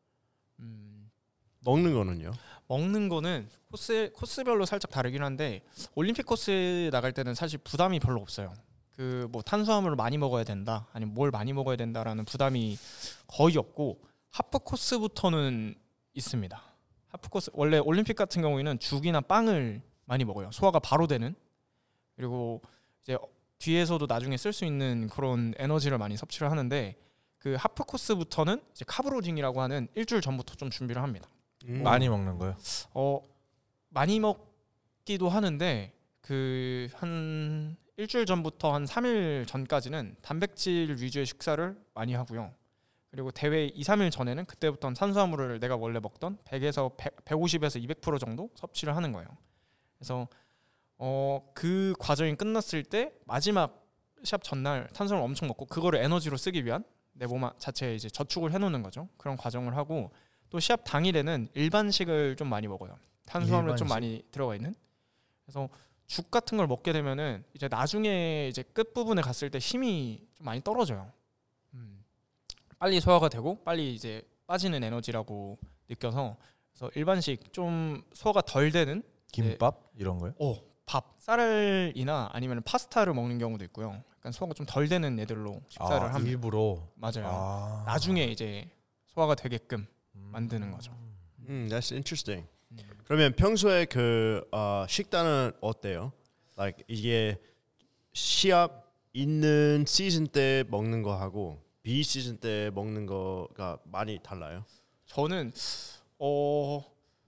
음, 먹는 거는요? 먹는 거는 코스 코스별로 살짝 다르긴 한데 올림픽 코스 나갈 때는 사실 부담이 별로 없어요. 그 뭐 탄수화물을 많이 먹어야 된다, 아니면 뭘 많이 먹어야 된다라는 부담이 거의 없고 하프 코스부터는 있습니다. 하프 코스 원래 올림픽 같은 경우에는 죽이나 빵을 많이 먹어요. 소화가 바로 되는. 그리고 이제 뒤에서도 나중에 쓸 수 있는 그런 에너지를 많이 섭취를 하는데 그 하프 코스부터는 이제 카브로징이라고 하는 일주일 전부터 좀 준비를 합니다. 음. 많이 먹는 거요? 어 많이 먹기도 하는데 그 한 일주일 전부터 한 삼 일 전까지는 단백질 위주의 식사를 많이 하고요. 그리고 대회 이, 삼 일 전에는 그때부터는 탄수화물을 내가 원래 먹던 백에서 백, 백오십에서 이백 퍼센트 정도 섭취를 하는 거예요. 그래서 어 그 과정이 끝났을 때 마지막 시합 전날 탄수화물 엄청 먹고 그거를 에너지로 쓰기 위한 내 몸 자체에 이제 저축을 해놓는 거죠. 그런 과정을 하고 또 시합 당일에는 일반식을 좀 많이 먹어요. 탄수화물이 좀 일반식? 많이 들어가 있는. 그래서 죽 같은 걸 먹게 되면은 이제 나중에 이제 끝 부분에 갔을 때 힘이 좀 많이 떨어져요. 음. 빨리 소화가 되고 빨리 이제 빠지는 에너지라고 느껴서 그래서 일반식 좀 소화가 덜 되는 김밥 이런 거요? 오, 밥, 쌀이나 아니면 파스타를 먹는 경우도 있고요. 약간 소화가 좀 덜 되는 애들로 식사를 아, 합니다. 일부러. 맞아요. 아. 나중에 이제 소화가 되게끔 음. 만드는 거죠. 음, that's interesting. 음. 그러면 평소에 그 어, 식단은 어때요? Like 이게 시합 있는 시즌 때 먹는 거 하고 비 시즌 때 먹는 거가 많이 달라요? 저는 어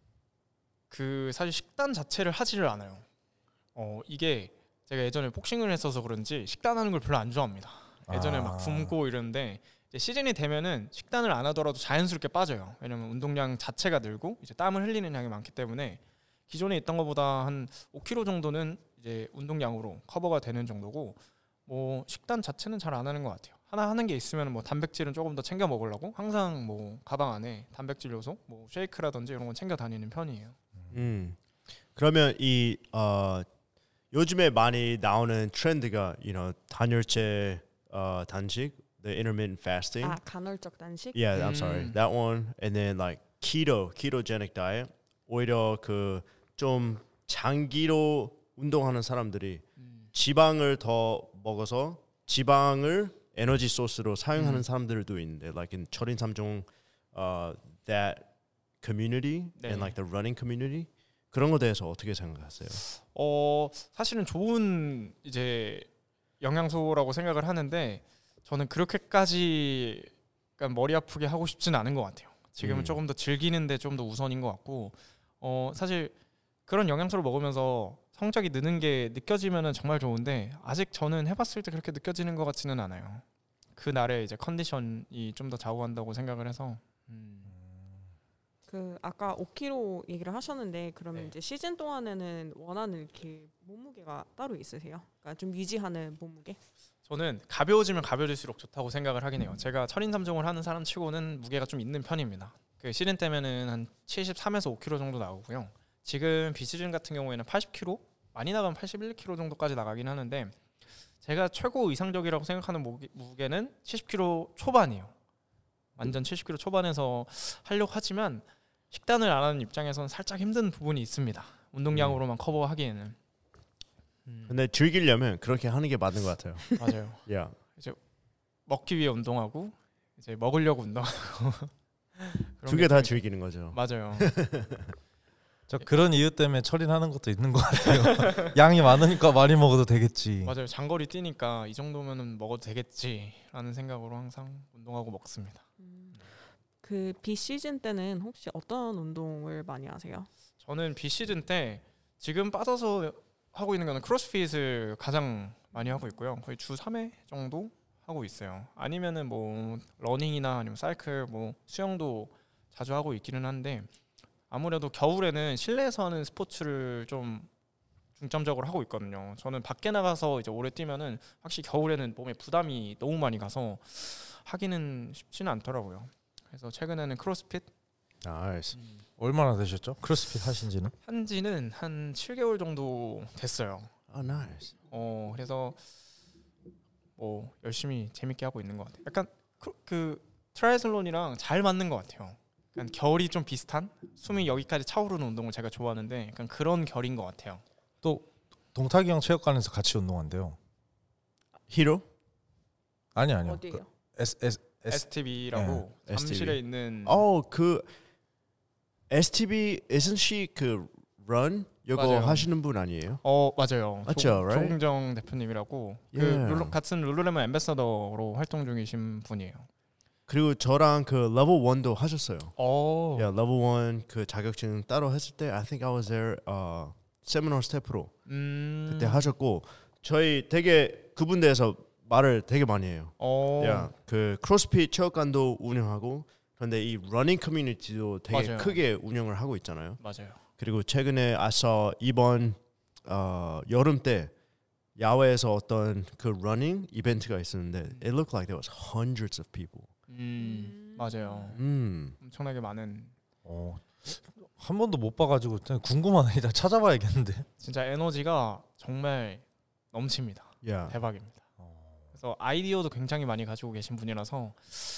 그 사실 식단 자체를 하지를 않아요. 어 이게 제가 예전에 복싱을 했어서 그런지 식단하는 걸 별로 안 좋아합니다. 예전에 아. 막 굶고 이러는데 이제 시즌이 되면은 식단을 안 하더라도 자연스럽게 빠져요. 왜냐면 운동량 자체가 늘고 이제 땀을 흘리는 양이 많기 때문에 기존에 있던 것보다 한 오 킬로그램 정도는 이제 운동량으로 커버가 되는 정도고 뭐 식단 자체는 잘 안 하는 것 같아요. 하나 하는 게 있으면 뭐 단백질은 조금 더 챙겨 먹으려고 항상 뭐 가방 안에 단백질 요소, 뭐 쉐이크라든지 이런 건 챙겨 다니는 편이에요. 음. 그러면 이 어, 요즘에 많이 나오는 트렌드가 you know 단열제 어, 단식, the intermittent fasting. 아 간헐적 단식. Yeah, I'm 음. sorry. That one and then like keto, ketogenic diet. 오히려 그 좀 장기로 운동하는 사람들이 음. 지방을 더 먹어서 지방을 에너지 소스로 사용하는 음. 사람들도 있는데 like in 철인 삼 종 uh, that community 네. and like the running community 그런 거에 대해서 어떻게 생각하세요? 어 사실은 좋은 이제 영양소라고 생각을 하는데 저는 그렇게까지 약간 머리 아프게 하고 싶지는 않은 것 같아요. 지금은 음. 조금 더 즐기는데 좀 더 우선인 것 같고 어 사실 그런 영양소를 먹으면서 성적이 느는 게 느껴지면은 정말 좋은데 아직 저는 해봤을 때 그렇게 느껴지는 것 같지는 않아요. 그 날의 이제 컨디션이 좀 더 좌우한다고 생각을 해서. 음. 그 아까 오 킬로그램 얘기를 하셨는데 그러면 네. 이제 시즌 동안에는 원하는 이렇게 몸무게가 따로 있으세요? 그러니까 좀 유지하는 몸무게? 저는 가벼워지면 가벼워질수록 좋다고 생각을 하긴 해요. 제가 철인 삼 종을 하는 사람 치고는 무게가 좀 있는 편입니다. 그 시즌 때면은 한 칠십삼에서 오 킬로그램 정도 나오고요. 지금 비시즌 같은 경우에는 팔십 킬로그램, 많이 나가면 팔십일 킬로그램 정도까지 나가긴 하는데 제가 최고 이상적이라고 생각하는 무게, 무게는 칠십 킬로그램 초반이에요. 완전 칠십 킬로그램 초반에서 하려고 하지만 식단을 안 하는 입장에서는 살짝 힘든 부분이 있습니다. 운동량으로만 커버하기에는. 음, 근데 즐기려면 그렇게 하는 게 맞는 것 같아요. 맞아요. Yeah. 먹기 위해 운동하고 이제 먹으려고 운동하고 두 개 다 즐기는 거죠. 맞아요. 저 그런 이유 때문에 철인하는 것도 있는 것 같아요. 양이 많으니까 많이 먹어도 되겠지. 맞아요. 장거리 뛰니까 이 정도면은 먹어도 되겠지라는 생각으로 항상 운동하고 먹습니다. 음. 그 비시즌 때는 혹시 어떤 운동을 많이 하세요? 저는 비시즌 때 지금 빠져서 하고 있는 거는 크로스핏을 가장 많이 하고 있고요. 거의 주 삼 회 정도 하고 있어요. 아니면은 뭐 러닝이나 아니면 사이클, 뭐 수영도 자주 하고 있기는 한데 아무래도 겨울에는 실내에서 하는 스포츠를 좀 중점적으로 하고 있거든요. 저는 밖에 나가서 이제 오래 뛰면은 확실히 겨울에는 몸에 부담이 너무 많이 가서 하기는 쉽지는 않더라고요. 그래서 최근에는 크로스핏 Nice. 얼마나 되셨죠? 크로스핏 하신지는? 한지는 한 칠 개월 정도 됐어요. Oh, nice. 어 그래서 뭐 열심히 재밌게 하고 있는 것 같아요. 약간 그, 그 트라이슬론이랑 잘 맞는 것 같아요. 약간 결이 좀 비슷한 숨이 여기까지 차오르는 운동을 제가 좋아하는데 약간 그런 결인 것 같아요. 또 동탁이 형 체육관에서 같이 운동한대요. 히로? 아니 아니요. 어디요? 그 S S S 에스티비라고 네, 잠실에 에스티비. 있는 어, 그 에스티비 isn't she 그 run 이거 맞아요. 하시는 분 아니에요? 어 맞아요. 맞죠, 조, right? 조공정 대표님이라고 그 Yeah. 룰루, 같은 룰루레몬 앰베서더로 활동 중이신 분이에요. 그리고 저랑 그 level one도 하셨어요. 오. Yeah, level one 그 자격증 따로 했을 때 I think I was there uh, 세미나 스태프로 음. 그때 하셨고 저희 되게 그분대에서 말을 되게 많이 해요. 어. Yeah, 그 크로스핏 체육관도 운영하고 그런데 이 러닝 커뮤니티도 되게 맞아요. 크게 운영을 하고 있잖아요. 맞아요. 그리고 최근에 I saw 이번 어, 여름 때 야외에서 어떤 그 러닝 이벤트가 있었는데 it looked like there was hundreds of people. 음. 맞아요. 음. 엄청나게 많은 어, 한 번도 못 봐가지고 그냥 궁금하네. 일단 찾아봐야겠는데. 진짜 에너지가 정말 넘칩니다. Yeah. 대박입니다. 그래서 아이디어도 굉장히 많이 가지고 계신 분이라서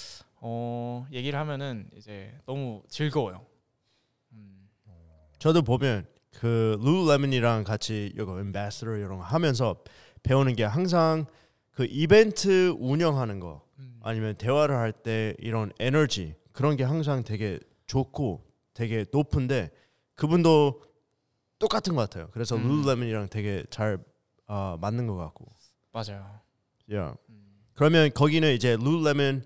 어, 얘기를 하면은 이제 너무 즐거워요. 음. 저도 보면 그 룰루레몬이랑 같이 이거 엠베서더 이런 거 하면서 배우는 게 항상 그 이벤트 운영하는 거 음. 아니면 대화를 할 때 이런 에너지 그런 게 항상 되게 좋고 되게 높은데 그분도 똑같은 것 같아요. 그래서 음. 룰루레몬이랑 되게 잘 어, 맞는 것 같고. 맞아요. Yeah. 음. 그러면 거기는 이제 룰루레몬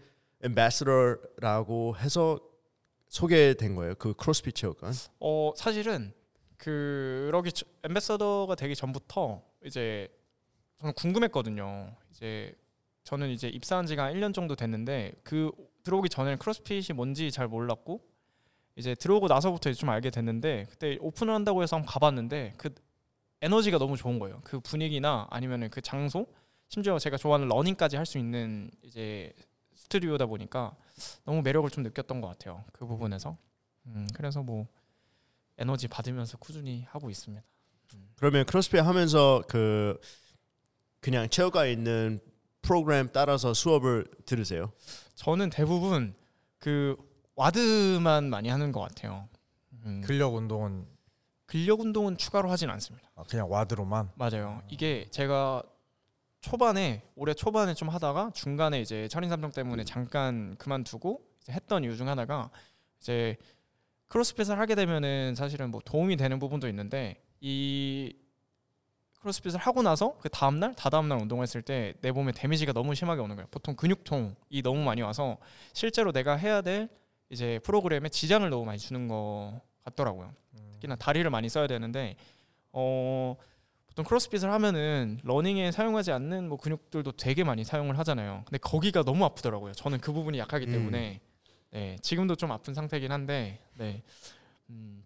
앰베서더라고 해서 소개된 거예요. 그 크로스핏 체육관. 어 사실은 그러기 앰베서더가 되기 전부터 이제 저는 궁금했거든요. 이제 저는 이제 입사한 지가 일 년 정도 됐는데 그 들어오기 전에 크로스핏이 뭔지 잘 몰랐고 이제 들어오고 나서부터 좀 알게 됐는데 그때 오픈을 한다고 해서 한번 가봤는데 그 에너지가 너무 좋은 거예요. 그 분위기나 아니면은 그 장소, 심지어 제가 좋아하는 러닝까지 할 수 있는 이제 스튜디오다 보니까 너무 매력을 좀 느꼈던 것 같아요. 그 부분에서. 음, 그래서 뭐 에너지 받으면서 꾸준히 하고 있습니다. 음. 그러면 크로스핏 하면서 그 그냥 체육관에 있는 프로그램 따라서 수업을 들으세요? 저는 대부분 그 와드만 많이 하는 것 같아요. 음, 근력 운동은 근력 운동은 추가로 하진 않습니다. 아, 그냥 와드로만. 맞아요. 이게 제가 초반에 올해 초반에 좀 하다가 중간에 이제 철인삼종 때문에 잠깐 그만두고 이제 했던 이유 중 하나가 이제 크로스핏을 하게 되면은 사실은 뭐 도움이 되는 부분도 있는데 이 크로스핏을 하고 나서 그 다음 날, 다다음 날 운동했을 때 내 몸에 데미지가 너무 심하게 오는 거예요. 보통 근육통이 너무 많이 와서 실제로 내가 해야 될 이제 프로그램에 지장을 너무 많이 주는 것 같더라고요. 특히나 다리를 많이 써야 되는데 어 보통 크로스핏을 하면은 러닝에 사용하지 않는 뭐 근육들도 되게 많이 사용을 하잖아요. 근데 거기가 너무 아프더라고요. 저는 그 부분이 약하기 때문에 네, 지금도 좀 아픈 상태긴 한데 네. 음,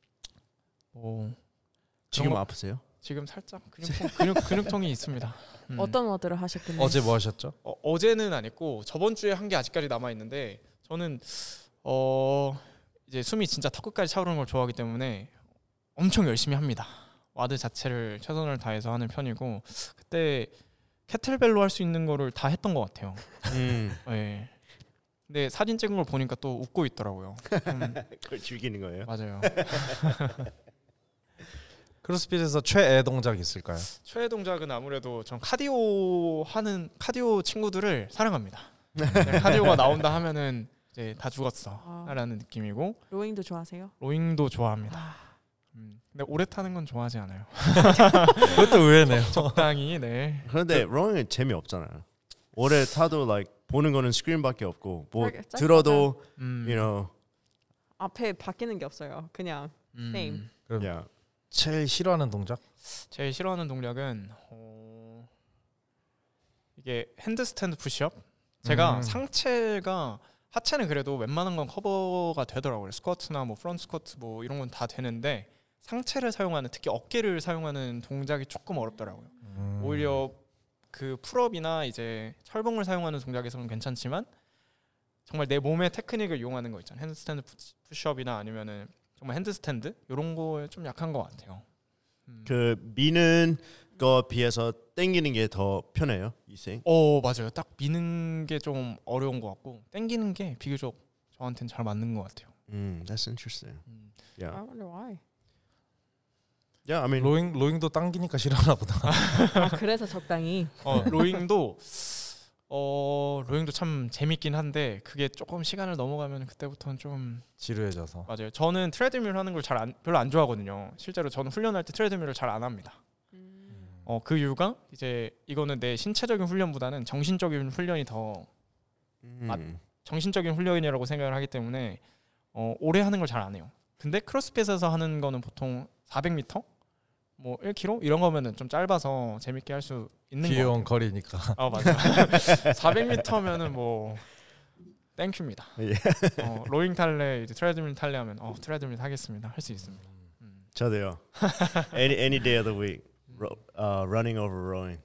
뭐 지금 거, 아프세요? 지금 살짝 근육통, 근육, 근육통이 있습니다. 음. 어떤 워드를 하셨길래? 어제 뭐 하셨죠? 어, 어제는 안 했고 저번 주에 한 게 아직까지 남아 있는데 저는 어 이제 숨이 진짜 턱끝까지 차오르는 걸 좋아하기 때문에 엄청 열심히 합니다. 와드 자체를 최선을 다해서 하는 편이고 그때 캐틀벨로 할 수 있는 거를 다 했던 것 같아요. 음. 네. 근데 사진 찍은 걸 보니까 또 웃고 있더라고요. 음, 그걸 즐기는 거예요. 맞아요. 크로스핏에서 최애 동작 있을까요? 최애 동작은 아무래도 전 카디오 하는 카디오 친구들을 사랑합니다. 네, 카디오가 나온다 하면은 이제 다 죽었어라는 느낌이고 로잉도 좋아하세요? 로잉도 좋아합니다. 아, 음, 근데 오래 타는 건 좋아하지 않아요. 그것도 의외네요. 적당히 네. 그런데 로잉은 재미없잖아요. 오래 타도 like 보는 거는 스크린밖에 없고 뭐 짧- 짧- 들어도 음, you know 앞에 바뀌는 게 없어요. 그냥 음, same. 그럼 yeah. 제일 싫어하는 동작? 제일 싫어하는 동작은 어, 이게 핸드스탠드 푸시업. 제가 음. 상체가 하체는 그래도 웬만한 건 커버가 되더라고요. 스쿼트나 뭐 프론트 스쿼트 뭐 이런 건 다 되는데 상체를 사용하는 특히 어깨를 사용하는 동작이 조금 어렵더라고요. 음. 오히려 그 풀업이나 이제 철봉을 사용하는 동작에서는 괜찮지만 정말 내 몸의 테크닉을 이용하는 거 있잖아요. 핸드스탠드 푸시업이나 아니면은 정말 핸드스탠드 이런 거에 좀 약한 것 같아요. 음. 그 미는 거 비해서 당기는 게 더 편해요, 이생. 어 맞아요. 딱 미는 게 좀 어려운 것 같고 당기는 게 비교적 저한테는 잘 맞는 것 같아요. 음, that's interesting. 음. Yeah, I wonder why. yeah. I mean, 로잉 로잉도 당기니까 싫어하나 보다. 아, 그래서 적당히. 어 로잉도 어 로잉도 참 재밌긴 한데 그게 조금 시간을 넘어가면 그때부터는 좀 지루해져서. 맞아요. 저는 트레드밀 하는 걸 잘 안, 별로 안 좋아하거든요. 실제로 저는 훈련할 때 트레드밀을 잘 안 합니다. 음. 어 그 이유가 이제 이거는 내 신체적인 훈련보다는 정신적인 훈련이 더 음. 맞- 정신적인 훈련이라고 생각을 하기 때문에 어 오래 하는 걸 잘 안 해요. 근데 크로스핏에서 하는 거는 보통 사백 미터, 뭐 일 킬로미터 이런 거면은 좀 짧아서 재밌게 할 수 있는 거 귀여운 같아요. 거리니까. 아 맞아. 사백 미터면은 뭐 땡큐입니다. 예. 어, 로잉 탈래, 이제 트레드밀 탈래 하면 어 트레드밀 하겠습니다. 할 수 있습니다. 음. 저도요. any any day of the week, ro- uh, running over rowing.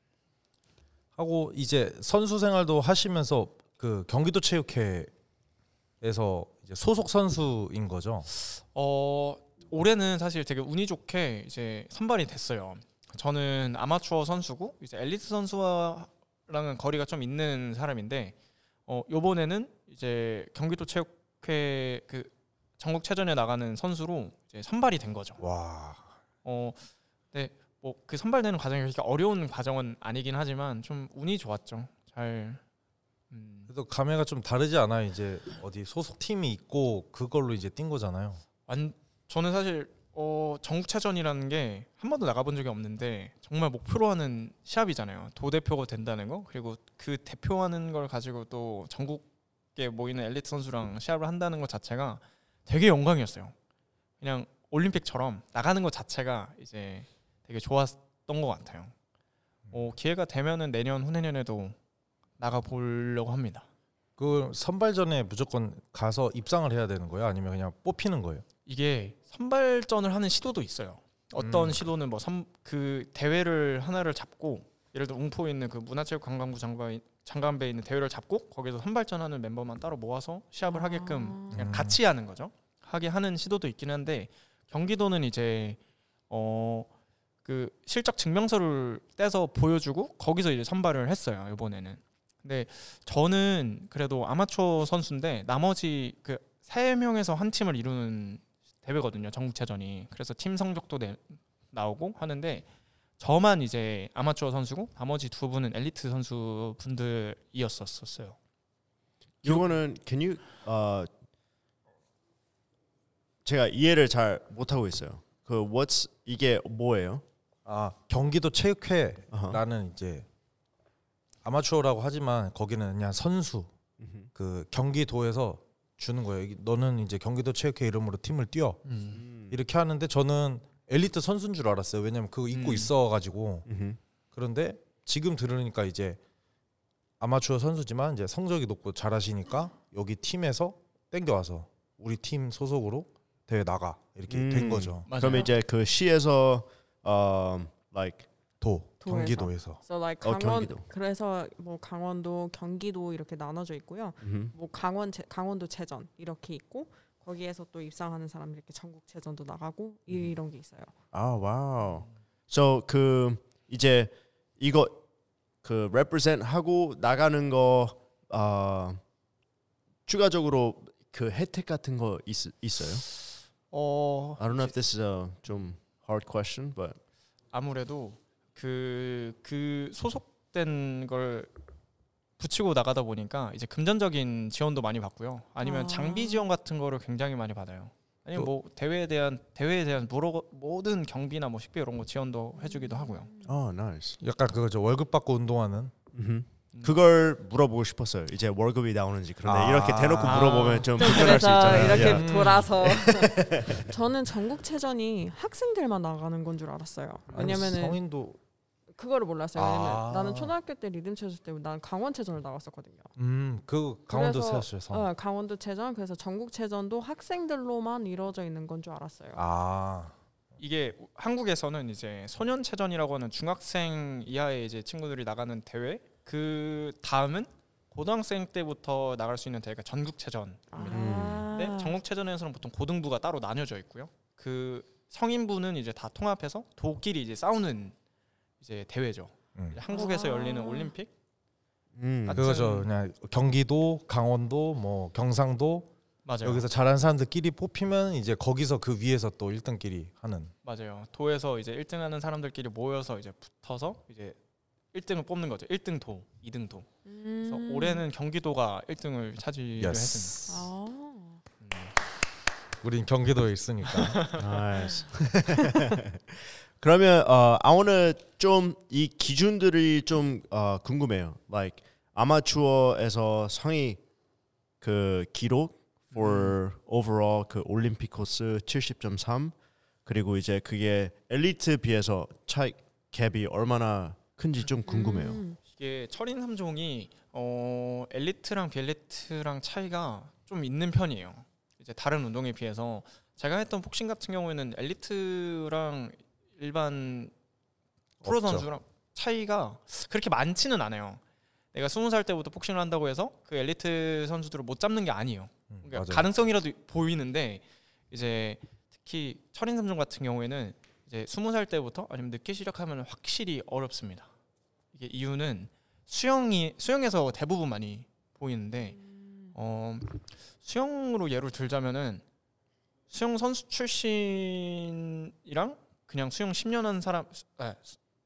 하고 이제 선수 생활도 하시면서 그 경기도 체육회에서 이제 소속 선수인 거죠. 어 올해는 사실 되게 운이 좋게 이제 선발이 됐어요. 저는 아마추어 선수고 이제 엘리트 선수와랑은 거리가 좀 있는 사람인데 어 요번에는 이제 경기도 체육회 그 전국체전에 나가는 선수로 이제 선발이 된 거죠. 와. 어, 네, 뭐 그 선발되는 과정이 그렇게 어려운 과정은 아니긴 하지만 좀 운이 좋았죠. 잘. 음, 그래도 감회가 좀 다르지 않아요? 이제 어디 소속 팀이 있고 그걸로 이제 뛴 거잖아요. 완, 저는 사실 어, 전국체전이라는 게 한 번도 나가본 적이 없는데 정말 목표로 하는 시합이잖아요. 도대표가 된다는 거, 그리고 그 대표하는 걸 가지고 또 전국에 모이는 엘리트 선수랑 시합을 한다는 것 자체가 되게 영광이었어요. 그냥 올림픽처럼 나가는 것 자체가 이제 되게 좋았던 것 같아요. 어, 기회가 되면은 내년 후내년에도 나가 보려고 합니다. 그 선발전에 무조건 가서 입상을 해야 되는 거예요? 아니면 그냥 뽑히는 거예요? 이게 선발전을 하는 시도도 있어요. 어떤 음. 시도는 뭐 그 대회를 하나를 잡고, 예를 들어 웅포에 있는 그 문화체육관광부 장관 장관배에 있는 대회를 잡고 거기서 선발전하는 멤버만 따로 모아서 시합을 아. 하게끔 그냥 음. 같이 하는 거죠. 하게 하는 시도도 있긴 한데, 경기도는 이제 어 그 실적 증명서를 떼서 보여주고 거기서 이제 선발을 했어요, 이번에는. 근데 저는 그래도 아마추어 선수인데 나머지 그 세 명에서 한 팀을 이루는 대회거든요, 전국체전이. 그래서 팀 성적도 내, 나오고 하는데 저만 이제 아마추어 선수고 나머지 두 분은 엘리트 선수 분들이었었어요. 이거는 can you 어 제가 이해를 잘 못하고 있어요. 그 what's 이게 뭐예요? 아, 경기도 체육회라는 아하. 이제 아마추어라고 하지만 거기는 그냥 선수, 음흠. 그 경기도에서 주는 거예요. 이- 너는 이제 경기도 체육회 이름으로 팀을 뛰어. 음. 이렇게 하는데 저는 엘리트 선수인 줄 알았어요. 왜냐면 그거 입고 음. 있어가지고. 음흠. 그런데 지금 들으니까 이제 아마추어 선수지만 이제 성적이 높고 잘하시니까 여기 팀에서 땡겨와서 우리 팀 소속으로 대회 나가 이렇게 음. 된 거죠. 맞아요. 그럼 이제 그 시에서 um, like 도 도에서. 경기도에서. So like 어, 강원 경기도. 그래서 뭐 강원도, 경기도 이렇게 나눠져 있고요. 음흠. 뭐 강원 체, 강원도 체전 이렇게 있고 거기에서 또 입상하는 사람들 이렇게 전국 체전도 나가고 이런 게 있어요. 아 와우. So 그 이제 이거 그 represent 하고 나가는 거 어, 추가적으로 그 혜택 같은 거 있, 있어요? 어 I don't know if this is a 좀 hard question, but 아무래도 그, 그 소속된 걸 붙이고 나가다 보니까 이제 금전적인 지원도 많이 받고요. 아니면 아. 장비 지원 같은 거를 굉장히 많이 받아요. 아니면 뭐 대회에 대한 대회에 대한 무로, 모든 경비나 뭐 식비 이런 거 지원도 해주기도 하고요. oh nice. 약간 그거죠. 월급 받고 운동하는. 음흠. 그걸 물어보고 싶었어요. 이제 월급이 나오는지. 그런데 아. 이렇게 대놓고 아. 물어보면 좀 좀 불편할 수 그래서 있잖아요. 이렇게 Yeah. 음. 돌아서 저는 전국체전이 학생들만 나가는 건 줄 알았어요. 아니, 왜냐면은 성인도 그거를 몰랐어요. 왜냐면 아. 나는 초등학교 때 리듬체전 때 난 강원체전을 나갔었거든요. 음그 강원도 그래서- 세웠어요. 어, 강원도체전 그래서 전국체전도 학생들로만 이루어져 있는 건 줄 알았어요. 아 이게 한국에서는 이제 소년체전이라고 하는 중학생 이하의 이제 친구들이 나가는 대회, 그 다음은 고등학생 때부터 나갈 수 있는 대회가 전국체전입니다. 아. 근데 전국체전에서는 보통 고등부가 따로 나뉘어져 있고요. 그 성인부는 이제 다 통합해서 도끼리 이제 싸우는 이제 대회죠. 음. 한국에서 아. 열리는 올림픽. 음. 같은- 그거죠. 그냥 경기도, 강원도, 뭐 경상도 맞아요. 여기서 잘하는 사람들끼리 뽑히면 이제 거기서 그 위에서 또 일 등끼리 하는. 맞아요. 도에서 이제 일 등 하는 사람들끼리 모여서 이제 붙어서 이제 일 등을 뽑는 거죠. 일 등 도, 이 등 도. 그래서 음. 올해는 경기도가 일 등을 차지를 했습니다. 아. 음. 우린 경기도에 있으니까. Nice. 그러면 어, I wanna 좀 이 기준들이 좀 어, 궁금해요. Like 아마추어에서 상위 그 기록 for overall 그 올림픽 코스 칠십 점 삼 그리고 이제 그게 엘리트 비해서 차이 갭이 얼마나 큰지 좀 궁금해요. 음. 이게 철인 삼 종이 어, 엘리트랑 비엘리트랑 차이가 좀 있는 편이에요. 이제 다른 운동에 비해서 제가 했던 복싱 같은 경우에는 엘리트랑 일반 프로 없죠. 선수랑 차이가 그렇게 많지는 않아요. 내가 스무 살 때부터 복싱을 한다고 해서 그 엘리트 선수들을 못 잡는 게 아니에요. 음, 그러니까 맞아요. 가능성이라도 보이는데 이제 특히 철인 삼 종 같은 경우에는 이제 스무 살 때부터 아니면 늦게 시작하면 확실히 어렵습니다. 이게 이유는 수영이 수영에서 대부분 많이 보이는데 어, 수영으로 예를 들자면은 수영 선수 출신이랑 그냥 수영 십 년 한 사람 아,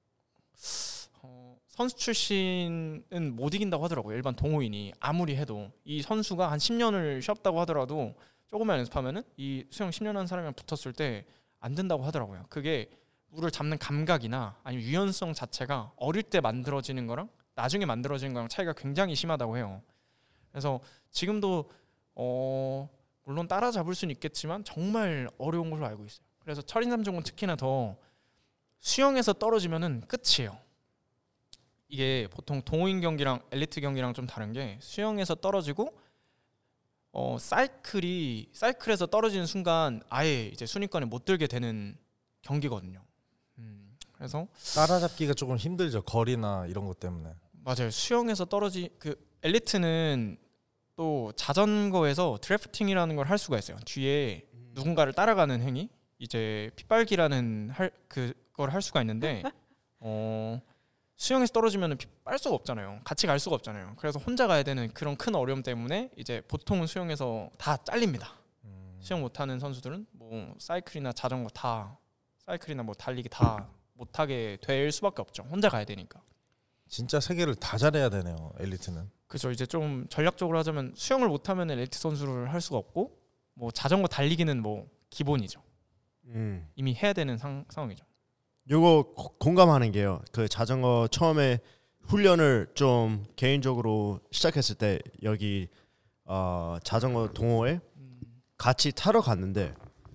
어, 선수 출신은 못 이긴다고 하더라고요. 일반 동호인이 아무리 해도 이 선수가 한 십 년을 쉬었다고 하더라도 조금만 연습하면은 이 수영 십 년 한 사람이랑 붙었을 때 안 된다고 하더라고요. 그게 물을 잡는 감각이나 아니면 유연성 자체가 어릴 때 만들어지는 거랑 나중에 만들어지는 거랑 차이가 굉장히 심하다고 해요. 그래서 지금도 어 물론 따라잡을 수는 있겠지만 정말 어려운 걸로 알고 있어요. 그래서 철인 삼 종은 특히나 더 수영에서 떨어지면은 끝이에요. 이게 보통 동호인 경기랑 엘리트 경기랑 좀 다른 게 수영에서 떨어지고 어 사이클이 사이클에서 떨어지는 순간 아예 이제 순위권에 못 들게 되는 경기거든요. 음, 그래서 따라잡기가 조금 힘들죠. 거리나 이런 것 때문에. 맞아요. 수영에서 떨어지 그 엘리트는 또 자전거에서 드래프팅이라는 걸 할 수가 있어요. 뒤에 누군가를 따라가는 행위, 이제 핏발기라는 할 그걸 할 수가 있는데 어 수영에서 떨어지면 빨 수가 없잖아요. 같이 갈 수가 없잖아요. 그래서 혼자 가야 되는 그런 큰 어려움 때문에 이제 보통은 수영에서 다 잘립니다. 음. 수영 못하는 선수들은 뭐 사이클이나 자전거 다 사이클이나 뭐 달리기 다 못하게 될 수밖에 없죠. 혼자 가야 되니까. 진짜 세 개를 다 잘해야 되네요. 엘리트는. 그죠. 이제 좀 전략적으로 하자면 수영을 못하면 엘리트 선수를 할 수가 없고 뭐 자전거 달리기는 뭐 기본이죠. 음. 이미 해야 되는 상, 상황이죠. 요거 고- 공감하는 게요. 그 자전거 처음에 훈련을 좀 개인적으로 시작했을 때 여기 어, 자전거 동호회 같이 타러 갔는데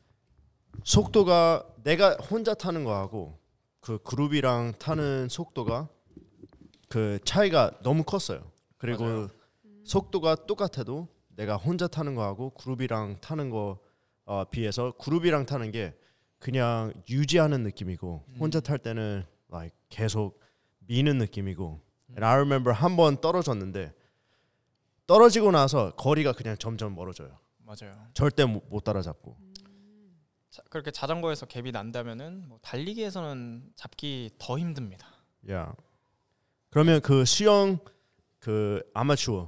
속도가 내가 혼자 타는 거하고 그 그룹이랑 타는 속도가 그 차이가 너무 컸어요. 그리고 맞아요. 속도가 똑같아도 내가 혼자 타는 거하고 그룹이랑 타는 거 어, 비해서 그룹이랑 타는 게 그냥 유지하는 느낌이고 음. 혼자 탈 때는 like 계속 미는 느낌이고. And I remember 한 번 떨어졌는데 떨어지고 나서 거리가 그냥 점점 멀어져요. 맞아요. 절대 못, 못 따라잡고. 자, 그렇게 자전거에서 갭이 난다면은 뭐 달리기에서는 잡기 더 힘듭니다. 야. 그러면 그 수영 그 아마추어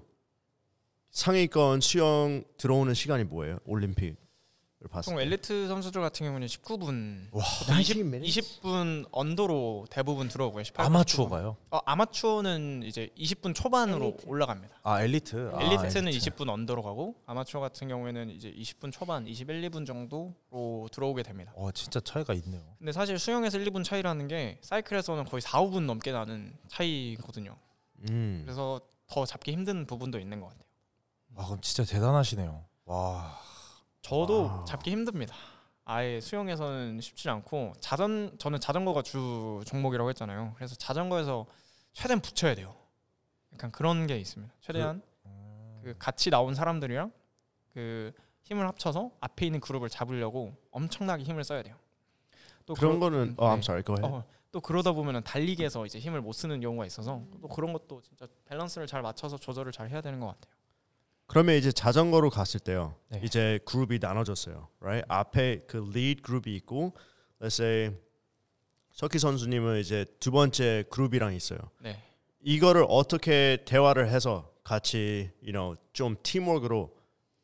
상위권 수영 들어오는 시간이 뭐예요? 올림픽을 봤을 보통 때. 엘리트 선수들 같은 경우는 십구 분, 와, 이십, 이십 분 언더로 대부분 들어오고요. 십팔 분, 아마추어가요? 어, 아마추어는 이제 이십 분 초반으로 엘리트. 올라갑니다. 아 엘리트. 아, 엘리트는 엘리트. 이십 분 언더로 가고 아마추어 같은 경우에는 이제 이십 분 초반, 이십일, 이 분 정도로 들어오게 됩니다. 어 진짜 차이가 있네요. 근데 사실 수영에서 일, 이 분 차이라는 게 사이클에서는 거의 사, 오 분 넘게 나는 차이거든요. 음. 그래서 더 잡기 힘든 부분도 있는 것 같아요. 와 그럼 진짜 대단하시네요. 와. 저도 와우. 잡기 힘듭니다. 아예 수영에서는 쉽지 않고 자전 저는 자전거가 주 종목이라고 했잖아요. 그래서 자전거에서 최대한 붙여야 돼요. 약간 그런 게 있습니다. 최대한 음. 그 같이 나온 사람들이랑 그 힘을 합쳐서 앞에 있는 그룹을 잡으려고 엄청나게 힘을 써야 돼요. 또 그런 그러- 거는 음, 어, 네. I'm sorry. Go ahead. 어, 또 그러다 보면은 달리기에서 이제 힘을 못 쓰는 경우가 있어서 또 그런 것도 진짜 밸런스를 잘 맞춰서 조절을 잘 해야 되는 것 같아요. 그러면 이제 자전거로 갔을 때요. 네. 이제 그룹이 나눠졌어요. Right? 앞에 그 리드 그룹이 있고 let's say 석희 선수님은 이제 두 번째 그룹이랑 있어요. 네. 이거를 어떻게 대화를 해서 같이 you know 좀 팀워크로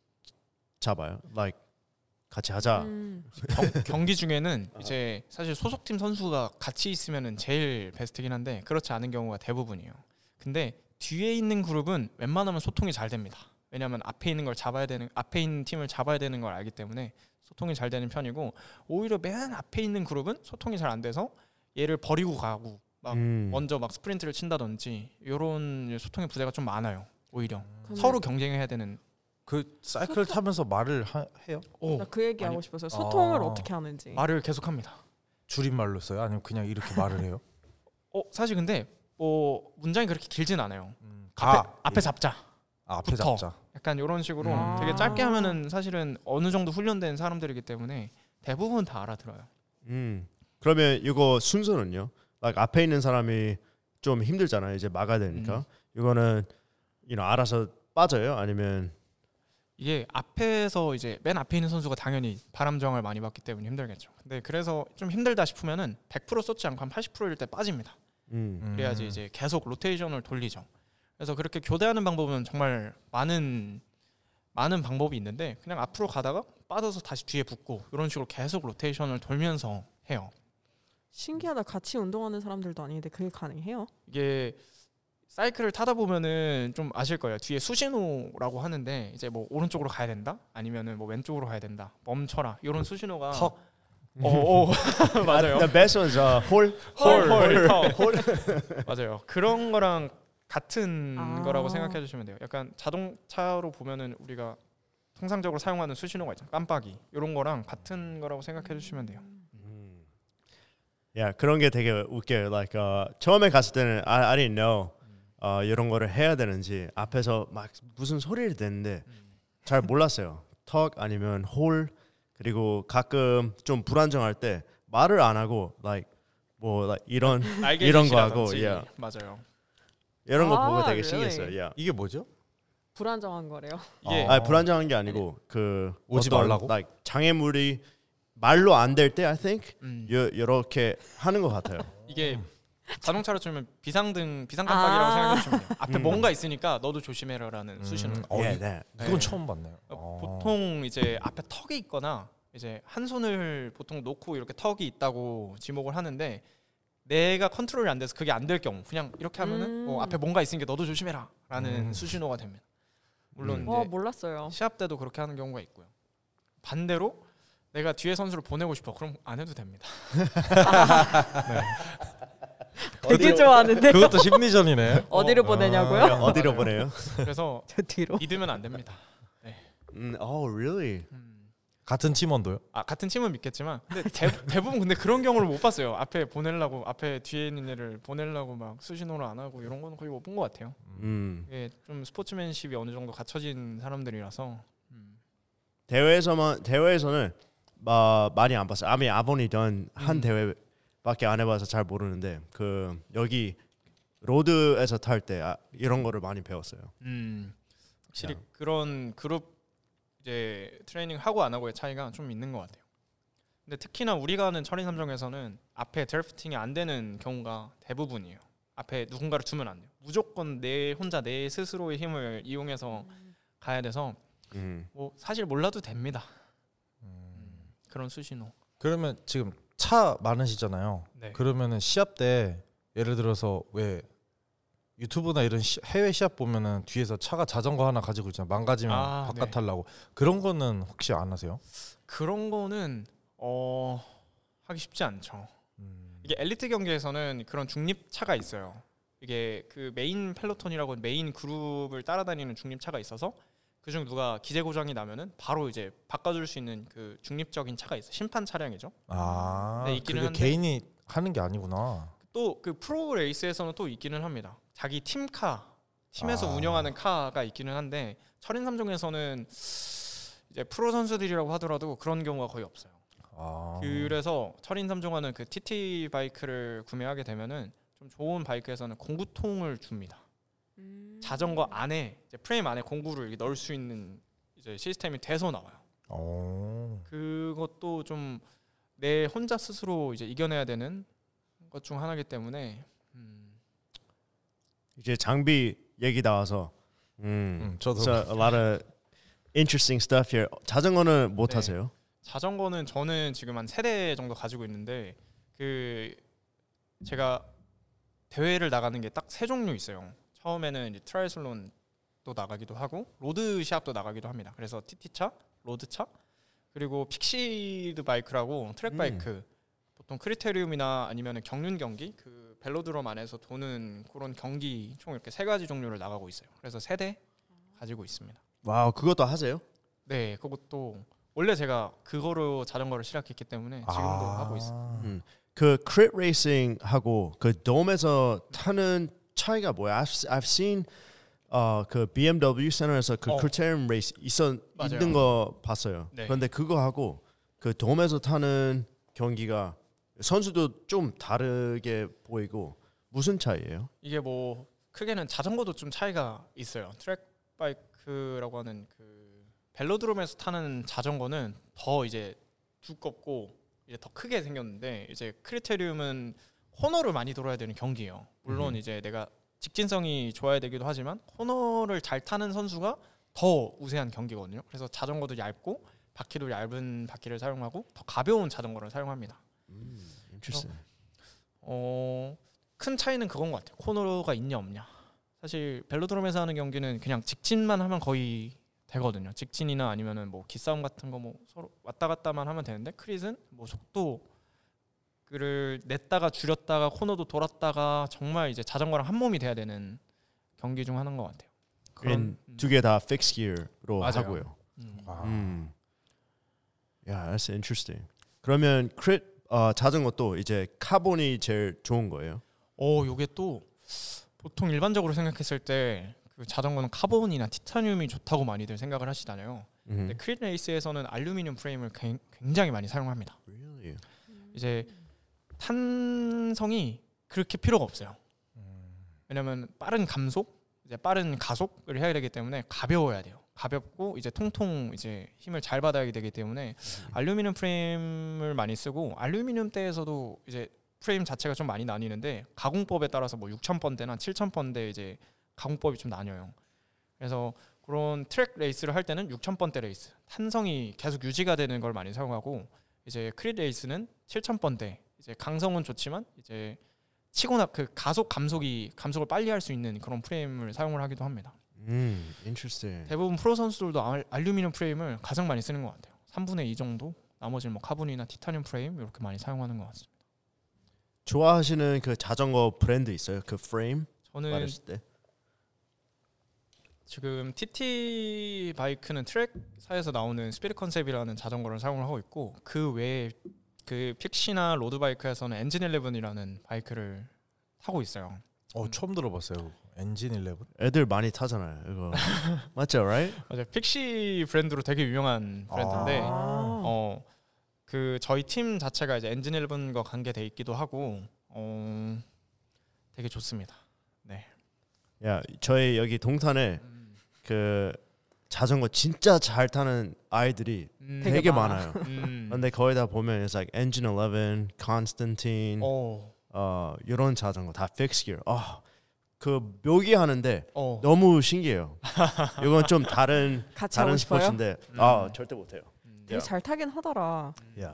잡아요. Like 같이 하자. 음. 경, 경기 중에는 이제 사실 소속팀 선수가 같이 있으면은 제일 베스트긴 한데 그렇지 않은 경우가 대부분이에요. 근데 뒤에 있는 그룹은 웬만하면 소통이 잘 됩니다. 왜냐하면 앞에 있는 걸 잡아야 되는 앞에 있는 팀을 잡아야 되는 걸 알기 때문에 소통이 잘 되는 편이고 오히려 맨 앞에 있는 그룹은 소통이 잘 안 돼서 얘를 버리고 가고 막 음. 먼저 막 스프린트를 친다든지 이런 소통의 부재가 좀 많아요. 오히려 그러면 서로 경쟁해야 되는. 그 사이클 타면서 말을 하, 해요? 오, 나 그 얘기 하고 아니, 싶었어요. 소통을 아. 어떻게 하는지. 말을 계속합니다. 줄임말로 써요? 아니면 그냥 이렇게 말을 해요? 어 사실 근데 뭐 문장이 그렇게 길진 않아요. 음. 앞에, 아, 앞에 잡자. 아, 앞에 붙어. 잡자. 약간 이런 식으로 음. 되게 짧게 하면은 사실은 어느 정도 훈련된 사람들이기 때문에 대부분 다 알아들어요. 음. 그러면 이거 순서는요? Like 앞에 있는 사람이 좀 힘들잖아요. 이제 막아야 되니까. 음. 이거는 you know, 알아서 빠져요? 아니면 이게 앞에서 이제 맨 앞에 있는 선수가 당연히 바람 저항을 많이 받기 때문에 힘들겠죠. 근데 그래서 좀 힘들다 싶으면은 백 퍼센트 쏟지 않고 한 팔십 퍼센트일 때 빠집니다. 음. 그래야지 이제 계속 로테이션을 돌리죠. 그래서 그렇게 교대하는 방법은 정말 많은 많은 방법이 있는데 그냥 앞으로 가다가 빠져서 다시 뒤에 붙고 이런 식으로 계속 로테이션을 돌면서 해요. 신기하다. 같이 운동하는 사람들도 아닌데 그게 가능해요? 이게 사이클을 타다 보면은 좀 아실 거예요. 뒤에 수신호라고 하는데 이제 뭐 오른쪽으로 가야 된다, 아니면은 뭐 왼쪽으로 가야 된다, 멈춰라 이런 수신호가 턱. 오, 오. 맞아요. The best one's uh, 홀. 홀, 홀, 턱. 홀. 맞아요. 그런 거랑 같은 아. 거라고 생각해 주시면 돼요. 약간 자동차로 보면은 우리가 통상적으로 사용하는 수신호가 있잖아요. 깜빡이 이런 거랑 같은 거라고 생각해 주시면 돼요. 음. 야 그런 게 되게 웃겨요. Like uh, 처음에 갔을 때는 I, I didn't know uh, 이런 거를 해야 되는지 앞에서 막 무슨 소리를 듣는데 잘 몰랐어요. 턱 아니면 홀 그리고 가끔 좀 불안정할 때 말을 안 하고 like 뭐 like 이런 이런 거 하고 yeah. 맞아요. 이런 거 아, 보고 되게 really? 신기했어요. Yeah. 이게 뭐죠? 불안정한 거래요. 이게 아. 아니 불안정한 게 아니고 그 오지 어떤, 말라고? like 장애물이 말로 안 될 때 I think 음. 요, 이렇게 하는 것 같아요. 이게 자동차로 치면 비상등 비상 깜빡이라고 아. 생각해 주시면 돼요. 앞에 음. 뭔가 있으니까 너도 조심해라라는 음. 수신호. 어, yeah, 이- that. 이건 네. 처음 봤네요. 어, 어. 보통 이제 앞에 턱이 있거나 이제 한 손을 보통 놓고 이렇게 턱이 있다고 지목을 하는데 내가 컨트롤이 안 돼서 그게 안 될 경우 그냥 이렇게 하면은 음. 뭐 앞에 뭔가 있으니까 너도 조심해라라는 음. 수신호가 됩니다. 물론 음. 와 이제 몰랐어요. 시합 때도 그렇게 하는 경우가 있고요. 반대로 내가 뒤에 선수를 보내고 싶어 그럼 안 해도 됩니다. 되게 좋아하는데 그것도 심리전이네. 어디로 어. 보내냐고요? 아. 어디로 보내요? 그래서 저 뒤로. 믿으면 안 됩니다. 음, oh really? 음. 같은 팀원도요? 아 같은 팀은 믿겠지만 근데 대, 대부분 근데 그런 경우를 못 봤어요. 앞에 보내려고 앞에 뒤에 있는 애를 보내려고 막 수신호를 안 하고 이런 거는 거의 못 본 것 같아요. 음. 이게 좀 스포츠맨십이 어느 정도 갖춰진 사람들이라서 음. 대회에서만 대회에서는 마, 많이 안 봤어요. 아미 아본이 던 한 음. 대회밖에 안 해봐서 잘 모르는데 그 여기 로드에서 탈 때 아, 이런 거를 많이 배웠어요. 음. 확실히 야. 그런 그룹 이제 트레이닝 하고 안 하고의 차이가 좀 있는 것 같아요. 근데 특히나 우리가 하는 철인 삼종에서는 앞에 드래프팅이 안 되는 경우가 대부분이에요. 앞에 누군가를 두면 안 돼요. 무조건 내 혼자 내 스스로의 힘을 이용해서 가야 돼서 음. 뭐 사실 몰라도 됩니다. 음, 그런 수신호. 그러면 지금 차 많으시잖아요. 네. 그러면은 시합 때 예를 들어서 왜 유튜브나 이런 시, 해외 시합 보면은 뒤에서 차가 자전거 하나 가지고 있잖아요. 망가지면 아, 바깥하려고 그런 거는 혹시 안 하세요? 그런 거는 어 하기 쉽지 않죠. 음. 이게 엘리트 경기에서는 그런 중립차가 있어요. 이게 그 메인 펠로톤이라고 메인 그룹을 따라다니는 중립차가 있어서 그중 누가 기재 고장이 나면은 바로 이제 바꿔줄 수 있는 그 중립적인 차가 있어요. 심판 차량이죠. 아, 네, 있기는 그게 한데- 개인이 하는 게 아니구나. 또 그 프로 레이스에서는 또 있기는 합니다. 자기 팀카 팀에서 아. 운영하는 카가 있기는 한데 철인 삼종에서는 이제 프로 선수들이라고 하더라도 그런 경우가 거의 없어요. 아. 그래서 철인 삼종하는 그 티티 바이크를 구매하게 되면은 좀 좋은 바이크에서는 공구통을 줍니다. 음. 자전거 안에 이제 프레임 안에 공구를 이렇게 넣을 수 있는 이제 시스템이 돼서 나와요. 오. 그것도 좀 내 혼자 스스로 이제 이겨내야 되는 것 중 하나이기 때문에 음, 이제 장비 얘기 나와서 음, 음, 저도 so a lot of interesting stuff here. 자전거는 못 네. 타세요? 자전거는 저는 지금 한 세 대 정도 가지고 있는데 그 제가 대회를 나가는 게 딱 세 종류 있어요. 처음에는 이제 트라이슬론도 나가기도 하고 로드 시합도 나가기도 합니다. 그래서 티티차, 로드차, 그리고 픽시드 바이크라고 트랙 음. 바이크. 보통 크리테리움이나 아니면 경륜 경기, 그 벨로드롬 안에서 도는 그런 경기 총 이렇게 세 가지 종류를 나가고 있어요. 그래서 세 대 가지고 있습니다. 와우 그것도 하세요? 네, 그것도 원래 제가 그거로 자전거를 시작했기 때문에 지금도 아. 하고 있어요. 음. 그 크릿 레이싱하고 그 돔에서 타는 차이가 뭐야? I've, I've seen 어, 그 비엠더블유 센터에서 그 어. 크리테리움 레이스 있었 맞아요. 있는 거 봤어요. 네. 그런데 그거 하고 그 돔에서 타는 경기가 선수도 좀 다르게 보이고 무슨 차이예요? 이게 뭐 크게는 자전거도 좀 차이가 있어요. 트랙 바이크라고 하는 그 벨로드롬에서 타는 자전거는 더 이제 두껍고 이제 더 크게 생겼는데 이제 크리테리움은 코너를 많이 돌아야 되는 경기예요. 물론 음. 이제 내가 직진성이 좋아야 되기도 하지만 코너를 잘 타는 선수가 더 우세한 경기거든요. 그래서 자전거도 얇고 바퀴도 얇은 바퀴를 사용하고 더 가벼운 자전거를 사용합니다. 음, interesting. 어, 큰 차이는 그건 것 같아요. 코너가 있냐 없냐. 사실 벨로드롬에서 하는 경기는 그냥 직진만 하면 거의 되거든요. 직진이나 아니면은 뭐 기싸움 같은 거 뭐 서로 왔다 갔다만 하면 되는데 크릿은 뭐 속도를 냈다가 줄였다가 코너도 돌았다가 정말 이제 자전거랑 한 몸이 돼야 되는 경기 중 하나인 것 같아요. 그런 음. 두 개 다 fixed gear로 맞아요. 하고요. 음. 아. 음. Yeah, that's interesting. 그러면 크릿 어, 자전거도 이제 카본이 제일 좋은 거예요? 어, 요게 또 보통 일반적으로 생각했을 때 그 자전거는 카본이나 티타늄이 좋다고 많이들 생각을 하시잖아요. 근데 크릿 레이스에서는 알루미늄 프레임을 굉장히 많이 사용합니다. Really? 이제 탄성이 그렇게 필요가 없어요. 왜냐면 빠른 감속, 이제 빠른 가속을 해야 되기 때문에 가벼워야 돼요. 가볍고 이제 통통 이제 힘을 잘 받아야 되기 때문에 음. 알루미늄 프레임을 많이 쓰고 알루미늄대에서도 이제 프레임 자체가 좀 많이 나뉘는데 가공법에 따라서 뭐 육천 번대나 칠천 번대 이제 가공법이 좀 나뉘어요. 그래서 그런 트랙 레이스를 할 때는 육천 번대 레이스, 탄성이 계속 유지가 되는 걸 많이 사용하고 이제 크릿 레이스는 칠천 번대, 이제 강성은 좋지만 이제 치고나 그 가속 감속이 감속을 빨리 할 수 있는 그런 프레임을 사용을 하기도 합니다. 음, interesting. 대부분 프로 선수들도 알, 알루미늄 프레임을 가장 많이 쓰는 것 같아요. 삼분의 이 정도. 나머지는 뭐 카본이나 티타늄 프레임 이렇게 많이 사용하는 것 같습니다. 좋아하시는 그 자전거 브랜드 있어요? 그 프레임 저는 말했을 때. 지금 티티 바이크는 트랙사에서 나오는 스피릿 컨셉이라는 자전거를 사용을 하고 있고 그 외에 그 픽시나 로드 바이크에서는 엔진 일레븐이라는 바이크를 타고 있어요. 어 처음 들어봤어요. 엔진 일레븐. 애들 많이 타잖아요. 이거 맞죠, right? 맞아요. 픽시 브랜드로 되게 유명한 브랜드인데 아. 어 그 저희 팀 자체가 이제 엔진 일레븐과 관계돼 있기도 하고 어 되게 좋습니다. 네. 야, 저희 여기 동탄에 음. 그 자전거 진짜 잘 타는 아이들이 음. 되게, 되게 많아요. 음. 근데 거의 다 보면 it's like Engine eleven, Constantine, 어. 어 이런 자전거 다 fixed gear. 아, 그 묘기 하는데 어. 너무 신기해요. 이건 좀 다른 같이 다른 하고 싶어요? 스포츠인데 음. 아 절대 못해요. 되게 잘 타긴 하더라. 야,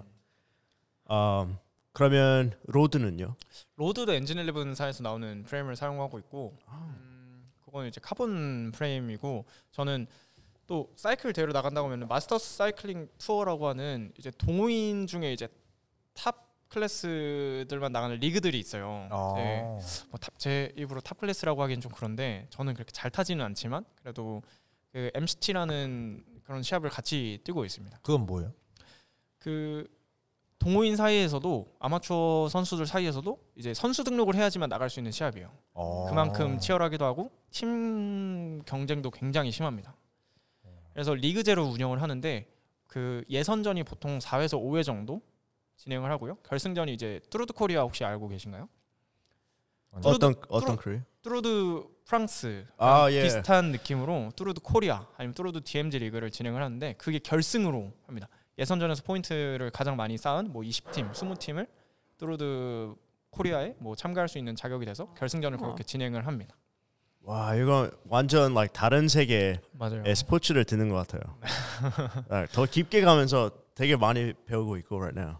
음, 그러면 로드는요? 로드도 엔진 일레븐사에서 나오는 프레임을 사용하고 있고 음, 그건 이제 카본 프레임이고 저는 또 사이클 대회로 나간다고 하면 마스터스 사이클링 투어라고 하는 이제 동호인 중에 이제 탑 클래스들만 나가는 리그들이 있어요. 아. 네. 뭐 탑, 제 입으로 탑 클래스라고 하기엔 좀 그런데 저는 그렇게 잘 타지는 않지만 그래도 그 엠씨티라는 그런 시합을 같이 뛰고 있습니다. 그건 뭐예요? 그 동호인 사이에서도 아마추어 선수들 사이에서도 이제 선수 등록을 해야지만 나갈 수 있는 시합이에요. 아. 그만큼 치열하기도 하고 팀 경쟁도 굉장히 심합니다. 그래서 리그제로 운영을 하는데 그 예선전이 보통 사 회에서 오 회 정도 진행을 하고요. 결승전이 이제 뚜르드 코리아 혹시 알고 계신가요? 아니요. 어떤 뚜르드- 어떤 크루? 뚜르드 프랑스 아, 예. 비슷한 느낌으로 뚜르드 코리아 아니면 뚜르드 디엠지 리그를 진행을 하는데 그게 결승으로 합니다. 예선전에서 포인트를 가장 많이 쌓은 뭐 이십 팀, 이십 팀을 뚜르드 코리아에 뭐 참가할 수 있는 자격이 돼서 결승전을 그렇게 진행을 합니다. 와, 이거 완전 like 다른 세계의 맞아요. 스포츠를 듣는 것 같아요. 아, 더 깊게 가면서 되게 많이 배우고 있고 right now.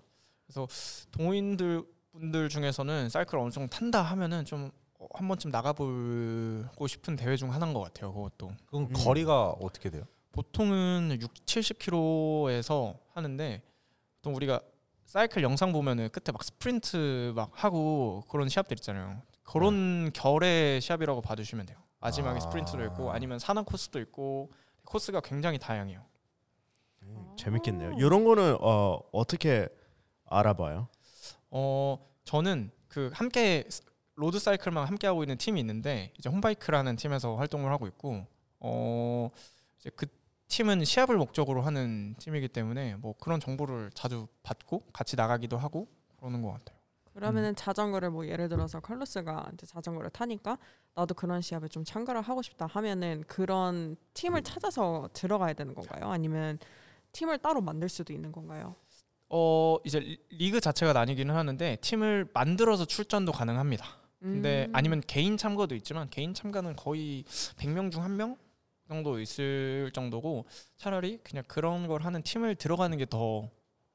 동호인들 분들 중에서는 사이클 어느 정도 탄다 하면은 좀 한 번쯤 나가보고 싶은 대회 중 하나인 것 같아요. 그것도 그럼 음. 거리가 어떻게 돼요? 보통은 육, 칠십 킬로미터에서 하는데 보통 우리가 사이클 영상 보면은 끝에 막 스프린트 막 하고 그런 시합들 있잖아요. 그런 결의 시합이라고 봐주시면 돼요. 마지막에 아. 스프린트도 있고 아니면 산악 코스도 있고 코스가 굉장히 다양해요. 음, 재밌겠네요. 이런 거는 어, 어떻게 알아봐요? 어 저는 그 함께 로드 사이클만 함께 하고 있는 팀이 있는데 이제 홈바이크라는 팀에서 활동을 하고 있고 어 이제 그 팀은 시합을 목적으로 하는 팀이기 때문에 뭐 그런 정보를 자주 받고 같이 나가기도 하고 그러는 것 같아요. 그러면은 자전거를 뭐 예를 들어서 칼로스가 이제 자전거를 타니까 나도 그런 시합에 좀 참가를 하고 싶다 하면은 그런 팀을 찾아서 들어가야 되는 건가요? 아니면 팀을 따로 만들 수도 있는 건가요? 어 이제 리- 리그 자체가 나뉘기는 하는데 팀을 만들어서 출전도 가능합니다. 근데 음. 아니면 개인 참가도 있지만 개인 참가는 거의 백 명 중 한 명 정도 있을 정도고 차라리 그냥 그런 걸 하는 팀을 들어가는 게 더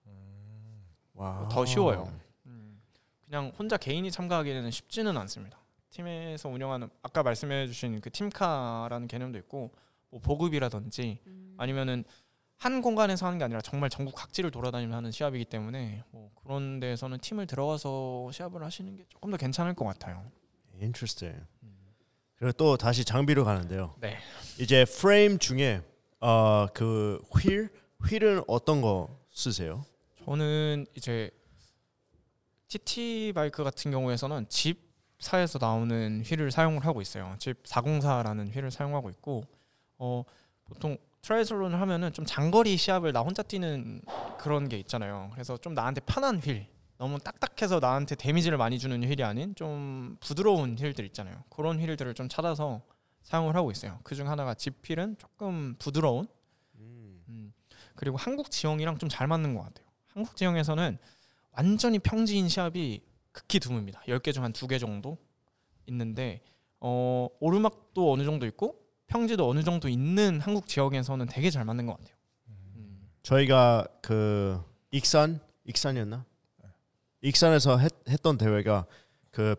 와, 더 쉬워요. 음. 그냥 혼자 개인이 참가하기에는 쉽지는 않습니다. 팀에서 운영하는 아까 말씀해주신 그 팀카라는 개념도 있고 뭐 보급이라든지 음. 아니면은 한 공간에서 하는 게 아니라 정말 전국 각지를 돌아다니면서 하는 시합이기 때문에 뭐 그런 데에서는 팀을 들어가서 시합을 하시는 게 조금 더 괜찮을 것 같아요. Interesting. 그리고 또 다시 장비로 가는데요. 네. 이제 프레임 중에 어, 그 휠, 휠은 어떤 거 쓰세요? 저는 이제 티티 바이크 같은 경우에서는 집사에서 나오는 휠을 사용을 하고 있어요. 집 사공사라는 휠을 사용하고 있고 어, 보통 트라이슬론을 하면은 좀 장거리 시합을 나 혼자 뛰는 그런 게 있잖아요. 그래서 좀 나한테 편한 휠, 너무 딱딱해서 나한테 데미지를 많이 주는 휠이 아닌 좀 부드러운 휠들 있잖아요. 그런 휠들을 좀 찾아서 사용을 하고 있어요. 그중 하나가 집 휠은 조금 부드러운 음, 그리고 한국 지형이랑 좀 잘 맞는 것 같아요. 한국 지형에서는 완전히 평지인 시합이 극히 드뭅니다. 열 개 중 한 두 개 정도 있는데 어, 오르막도 어느 정도 있고 평지도 어느 정도 있는 한국 지역에서는 되게 잘 맞는 것 같아요. 음. 저희가 그 익산, 익산이었나? 익산에서 했, 했던 대회가 그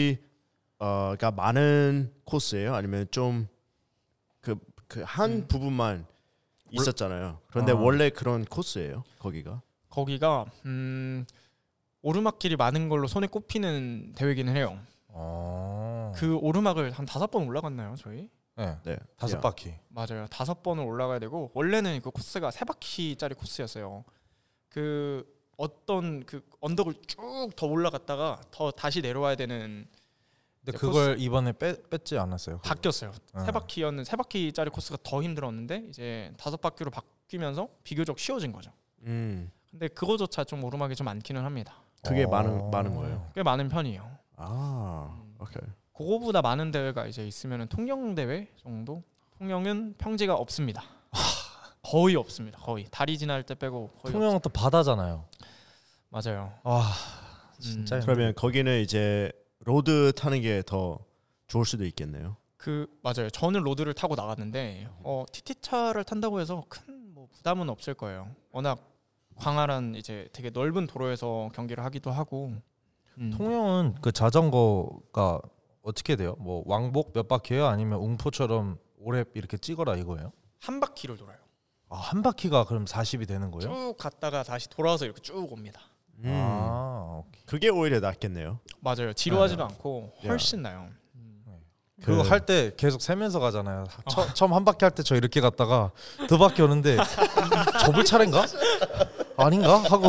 평지가 많은 코스예요? 아니면 좀 그 그 한 음. 부분만 있었잖아요. 그런데 아. 원래 그런 코스예요, 거기가? 거기가 음, 오르막길이 많은 걸로 손에 꼽히는 대회기는 해요. 아. 그 오르막을 한 다섯 번 올라갔나요, 저희? 네. 네. 다섯 야. 바퀴. 맞아요. 다섯 번을 올라가야 되고 원래는 그 코스가 세 바퀴짜리 코스였어요. 그 어떤 그 언덕을 쭉 더 올라갔다가 더 다시 내려와야 되는 근데 이제 그걸 이번에 빼, 뺐지 않았어요? 그거? 바뀌었어요. 어. 세 바퀴였는 세 바퀴짜리 코스가 더 힘들었는데 이제 다섯 바퀴로 바뀌면서 비교적 쉬워진 거죠. 음. 근데 그거조차 좀 오르막이 좀 많기는 합니다. 그게 어. 많은 많은 거예요. 꽤 많은 편이에요. 아, 오케이. 그거보다 많은 대회가 이제 있으면은 통영 대회 정도. 통영은 평지가 없습니다. 거의 없습니다. 거의 다리 지날 때 빼고 거의 통영은 또 바다잖아요. 없... 맞아요. 와 진짜. 음. 그러면 거기는 이제 로드 타는 게 더 좋을 수도 있겠네요. 그 맞아요. 저는 로드를 타고 나갔는데 어, 티티 차를 탄다고 해서 큰 뭐 부담은 없을 거예요. 워낙 광활한 이제 되게 넓은 도로에서 경기를 하기도 하고. 음. 통영은 그 자전거가 어떻게 돼요? 뭐 왕복 몇 바퀴예요? 아니면 웅포처럼 오랩 이렇게 찍어라 이거예요? 한 바퀴를 돌아요. 아, 한 바퀴가 그럼 사십이 되는 거예요? 쭉 갔다가 다시 돌아와서 이렇게 쭉 옵니다. 음. 아, 오케이. 그게 오히려 낫겠네요. 맞아요. 지루하지도 않고 훨씬 나요. 그거 그- 할 때 계속 세면서 가잖아요. 처, 처음 한 바퀴 할 때 저 이렇게 갔다가 두 바퀴 오는데 접을 차례인가? 아닌가? 하고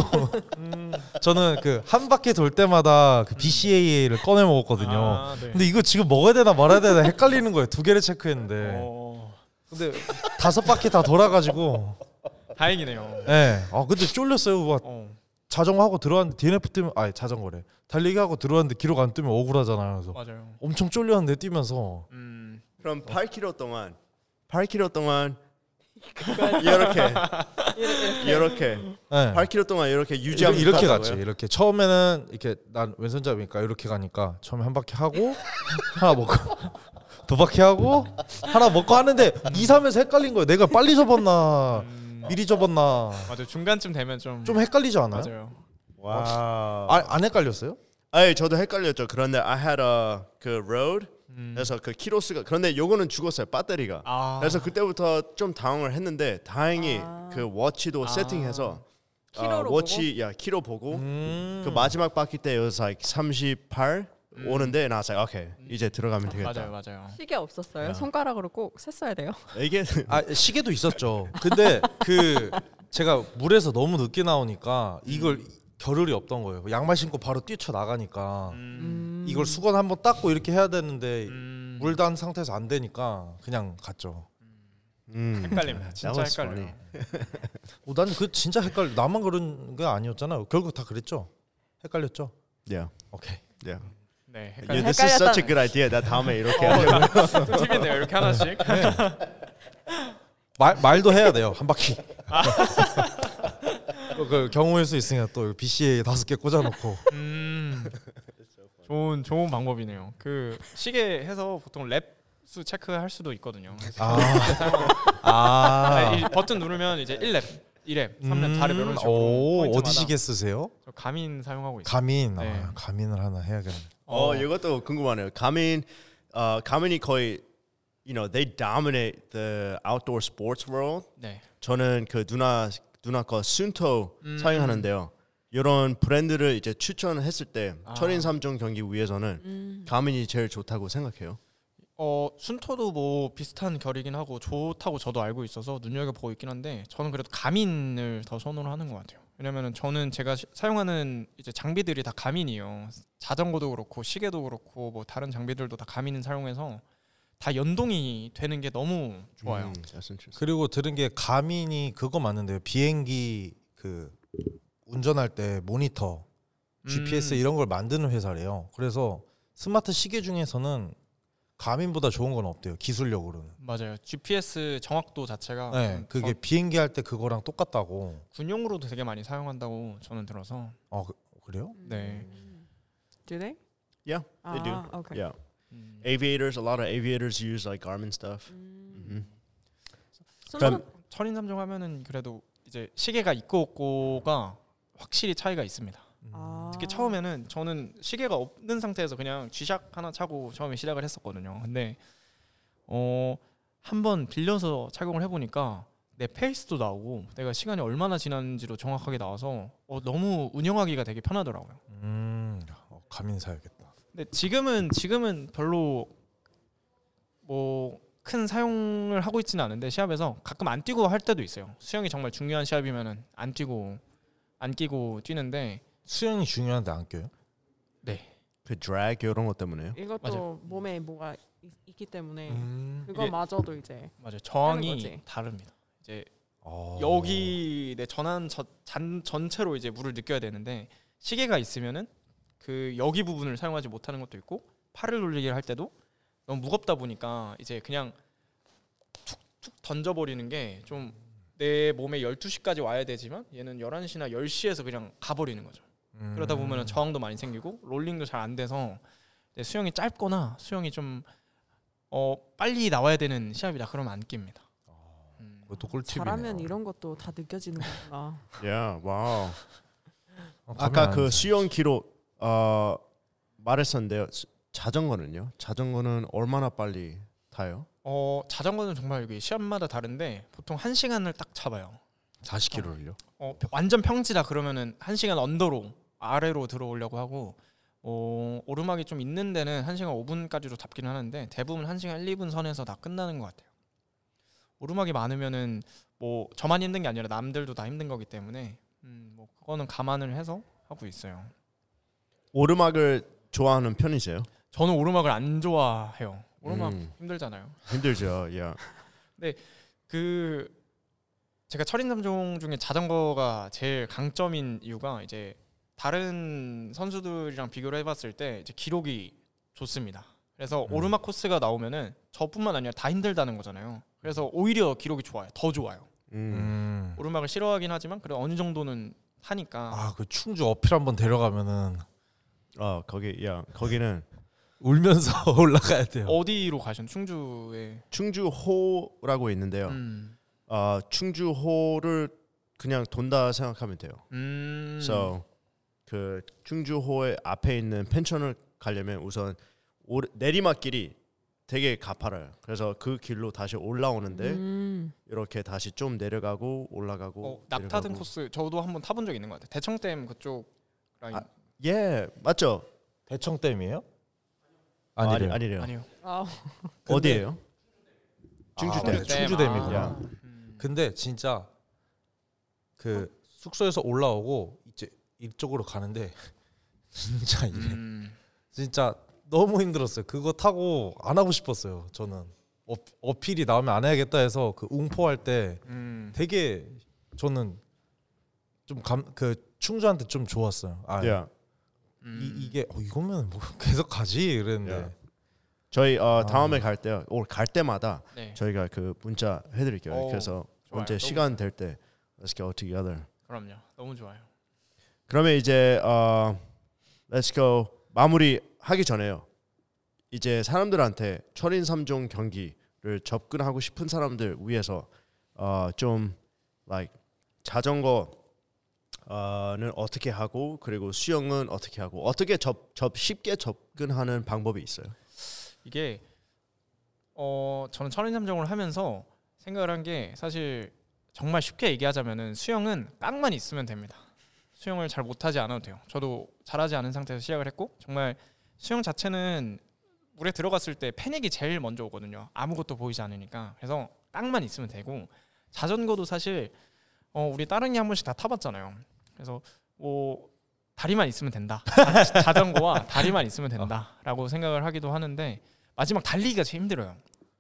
저는 그 한 바퀴 돌 때마다 그 비씨에이를 꺼내 먹었거든요. 아, 네. 근데 이거 지금 먹어야 되나 말아야 되나 헷갈리는 거예요. 두 개를 체크했는데. 어, 근데 다섯 바퀴 다 돌아가지고. 다행이네요. 예. 네. 아 근데 쫄렸어요. 막 어. 자전거 하고 들어왔는데 디엔에프 뜨면 아니 자전거래. 달리기 하고 들어왔는데 기록 안 뜨면 억울하잖아요. 그래서 맞아요. 엄청 쫄렸는데 뛰면서. 음. 그럼 팔 킬로미터 동안 팔 킬로미터 동안 이렇게 이렇게 네. 팔 킬로미터 동안 이렇게 이렇게, 유지하고 이렇게 갔다고요? 갔지. 이렇게 처음에는 이렇게 난 왼손잡이니까 이렇게 가니까 처음에 한 바퀴 하고 하나 먹고 두 바퀴 하고 하나 먹고 하는데 이, 삼에서 헷갈린 거예요. 내가 빨리 접었나 음. 미리 접었나 맞아요. 중간쯤 되면 좀 좀 헷갈리지 않아요? 맞아요. 와. 아, 안 헷갈렸어요? 아니 저도 헷갈렸죠. 그런데 I had a 그 road 음. 그래서 그 키로수가 그런데 요거는 죽었어요. 배터리가. 아. 그래서 그때부터 좀 당황을 했는데 다행히 아. 그 워치도 아. 세팅해서 키로로 워치 야 키로 보고 음. 그 마지막 바퀴 때 it was like 삼십팔 음. 오는데 나 was like 오케이 이제 들어가면 되겠다. 맞아요, 맞아요. 시계 없었어요. 야. 손가락으로 꼭 셌어야 돼요. 이게 아 시계도 있었죠. 근데 그 제가 물에서 너무 늦게 나오니까 이걸 겨를이 없던 거예요. 양말 신고 바로 뛰쳐 나가니까 음. 이걸 수건 한번 닦고 이렇게 해야 되는데 음. 물 단 상태에서 안 되니까 그냥 갔죠. 음. 헷갈립니다. 진짜 That was 헷갈려요. funny. 어, 난 그 진짜 헷갈려. 나만 그런 게 아니었잖아요. 결국 다 그랬죠. 헷갈렸죠. Yeah. 오케이. Yeah. 네, Yeah, 헷갈려. this is such a good idea. 나 다음에 이렇게 어, 하려고. 팁이네요. 이렇게 하나씩. 말 말도 해야 돼요. 한 바퀴. 또 그 경우일 수 있으니까 또 비씨에이 다섯 개 꽂아놓고. 음. 좋은 좋은 방법이네요. 그 시계 해서 보통 랩수 체크할 수도 있거든요. 그래서 아. 아. 이 버튼 누르면 이제 일 랩, 이 랩, 삼 랩, 사 랩 이런 식으로 오, 포인트마다 어디 시계 쓰세요? 저 가민 사용하고 있어요. 가민. 네. 아, 가민을 하나 해야겠네. 어, 이것도 궁금하네요. 가민 어, 가민이 거의 you know they dominate the outdoor sports world. 네. 저는 그 누나 누나 거 순토 음. 사용하는데요. 이런 브랜드를 이제 추천했을 때 아. 철인 삼 종 경기 위해서는 음. 가민이 제일 좋다고 생각해요. 어 순토도 뭐 비슷한 결이긴 하고 좋다고 저도 알고 있어서 눈여겨 보고 있긴 한데 저는 그래도 가민을 더 선호를 하는 것 같아요. 왜냐면은 저는 제가 시, 사용하는 이제 장비들이 다 가민이에요. 자전거도 그렇고 시계도 그렇고 뭐 다른 장비들도 다 가민을 사용해서 다 연동이 되는 게 너무 좋아요. 음, that's interesting. 그리고 들은 게 가민이 그거 맞는데요. 비행기 그 운전할 때 모니터, 지피에스 음. 이런 걸 만드는 회사래요. 그래서 스마트 시계 중에서는 가민보다 좋은 건 없대요. 기술력으로는. 맞아요. 지피에스 정확도 자체가 네, 좀 그게 저- 비행기 할 때 그거랑 똑같다고. 군용으로도 되게 많이 사용한다고 저는 들어서 어 그, 그래요? 네. Do they? Yeah, they do. 아, okay. Yeah, 음. aviators. A lot of aviators use like Garmin stuff. 음. Mhm. 순서는 철인 삼 종 하면은 그래도 이제 시계가 있고 없고가 확실히 차이가 있습니다. 아. 특히 처음에는 저는 시계가 없는 상태에서 그냥 G샥 하나 차고 처음에 시작을 했었거든요. 근데 어 한번 빌려서 착용을 해보니까 내 페이스도 나오고 내가 시간이 얼마나 지났는지도 정확하게 나와서 어, 너무 운영하기가 되게 편하더라고요. 음, 어, 가민 사야겠다. 근데 지금은 지금은 별로 뭐 큰 사용을 하고 있지는 않은데 시합에서 가끔 안 뛰고 할 때도 있어요. 수영이 정말 중요한 시합이면은 안 뛰고 안 끼고 뛰는데 수영이 중요한데 안 껴요? 네. 그 drag 이런 것 때문에요. 이것도 맞아요. 몸에 뭐가 있, 있기 때문에 음. 그거마저도 이제 맞아요. 하는 저항이 거지. 다릅니다. 이제 어. 여기 내 전환 저, 잔 전체로 이제 물을 느껴야 되는데 시계가 있으면은 그 여기 부분을 사용하지 못하는 것도 있고 팔을 돌리기를 할 때도 너무 무겁다 보니까 이제 그냥 툭툭 던져버리는 게 좀 내 몸에 열두 시까지 와야 되지만 얘는 열한 시나 열 시에서 그냥 가버리는 거죠. 음. 그러다 보면 저항도 많이 생기고 롤링도 잘 안 돼서 이제 수영이 짧거나 수영이 좀 어, 빨리 나와야 되는 시합이다 그러면 안 낍니다. 음. 그것도 꿀팁이네요. 잘하면 이런 것도 다 느껴지는 거구나. Yeah, wow. 어, 가민 아까 안 그 사요. 수영 기록 어, 말했었는데요. 수- 자전거는요? 자전거는 얼마나 빨리 타요? 어 자전거는 정말 이게 시합마다 다른데 보통 한 시간을 딱 잡아요. 사십 킬로미터를요? 어 완전 평지다 그러면은 한 시간 언더로 아래로 들어오려고 하고 어 오르막이 좀 있는 데는 한 시간 오 분까지도 잡기는 하는데 대부분 한 시간 일, 이 분 선에서 다 끝나는 것 같아요. 오르막이 많으면은 뭐 저만 힘든 게 아니라 남들도 다 힘든 거기 때문에 음, 뭐 그거는 감안을 해서 하고 있어요. 오르막을 좋아하는 편이세요? 저는 오르막을 안 좋아해요. 오르막 음. 힘들잖아요. 힘들죠. Yeah. 그 제가 철인 삼 종 중에 자전거가 제일 강점인 이유가 이제 다른 선수들이랑 비교를 해봤을 때 이제 기록이 좋습니다. 그래서 음. 오르막 코스가 나오면은 저뿐만 아니라 다 힘들다는 거잖아요. 그래서 오히려 기록이 좋아요. 더 좋아요. 음. 음. 오르막을 싫어하긴 하지만 그래도 어느 정도는 하니까. 아, 그 충주 어필 한번 데려가면은 어 거기 야 거기는 울면서 올라가야 돼요. 어디로 가신 충주에? 충주호라고 있는데요. 음. 어, 충주호를 그냥 돈다 생각하면 돼요. 음. So 그 충주호의 앞에 있는 펜션을 가려면 우선 오르, 내리막길이 되게 가파라요. 그래서 그 길로 다시 올라오는데 음. 이렇게 다시 좀 내려가고 올라가고 어, 낙타등 내려가고. 코스 저도 한번 타본 적 있는 것 같아요. 대청댐 그쪽 라인. 아, 예, 맞죠? 대청댐이에요? 아, 아니, 아니래요. 아니래요. 아니요. 아, 어디예요? 아, 충주댐. 네, 충주댐이구나. 아, 음. 근데 진짜 그 숙소에서 올라오고 이제 이쪽으로 가는데 진짜 이게 음. 진짜 너무 힘들었어요. 그거 타고 안 하고 싶었어요. 저는 어, 어필이 나오면 안 해야겠다 해서 그 웅포할 때 음. 되게 저는 좀 감 그 충주한테 좀 좋았어요. 아, Yeah. 음. 이, 이게 어, 이거면 뭐 계속 가지 이랬는데 Yeah. 저희 어, 아. 다음에 갈 때요. 올 갈 때마다 네. 저희가 그 문자 해드릴게요. 오, 그래서 좋아요. 언제 너무 시간 될 때 let's go together. 그럼요. 너무 좋아요. 그러면 이제 어, let's go 마무리 하기 전에요. 이제 사람들한테 철인 삼 종 경기를 접근하고 싶은 사람들 위해서 어, 좀 like 자전거 어는 어떻게 하고 그리고 수영은 어떻게 하고 어떻게 접, 접 쉽게 접근하는 방법이 있어요. 이게 어 저는 천인 삼종을 하면서 생각을 한 게 사실 정말 쉽게 얘기하자면은 수영은 깡만 있으면 됩니다. 수영을 잘 못하지 않아도 돼요. 저도 잘하지 않은 상태에서 시작을 했고 정말 수영 자체는 물에 들어갔을 때 패닉이 제일 먼저 오거든요. 아무것도 보이지 않으니까. 그래서 깡만 있으면 되고 자전거도 사실 어, 우리 따릉이 한 번씩 다 타봤잖아요. 그래서 뭐 다리만 있으면 된다. 자전거와 다리만 있으면 된다라고 생각을 하기도 하는데 마지막 달리기가 제일 힘들어요.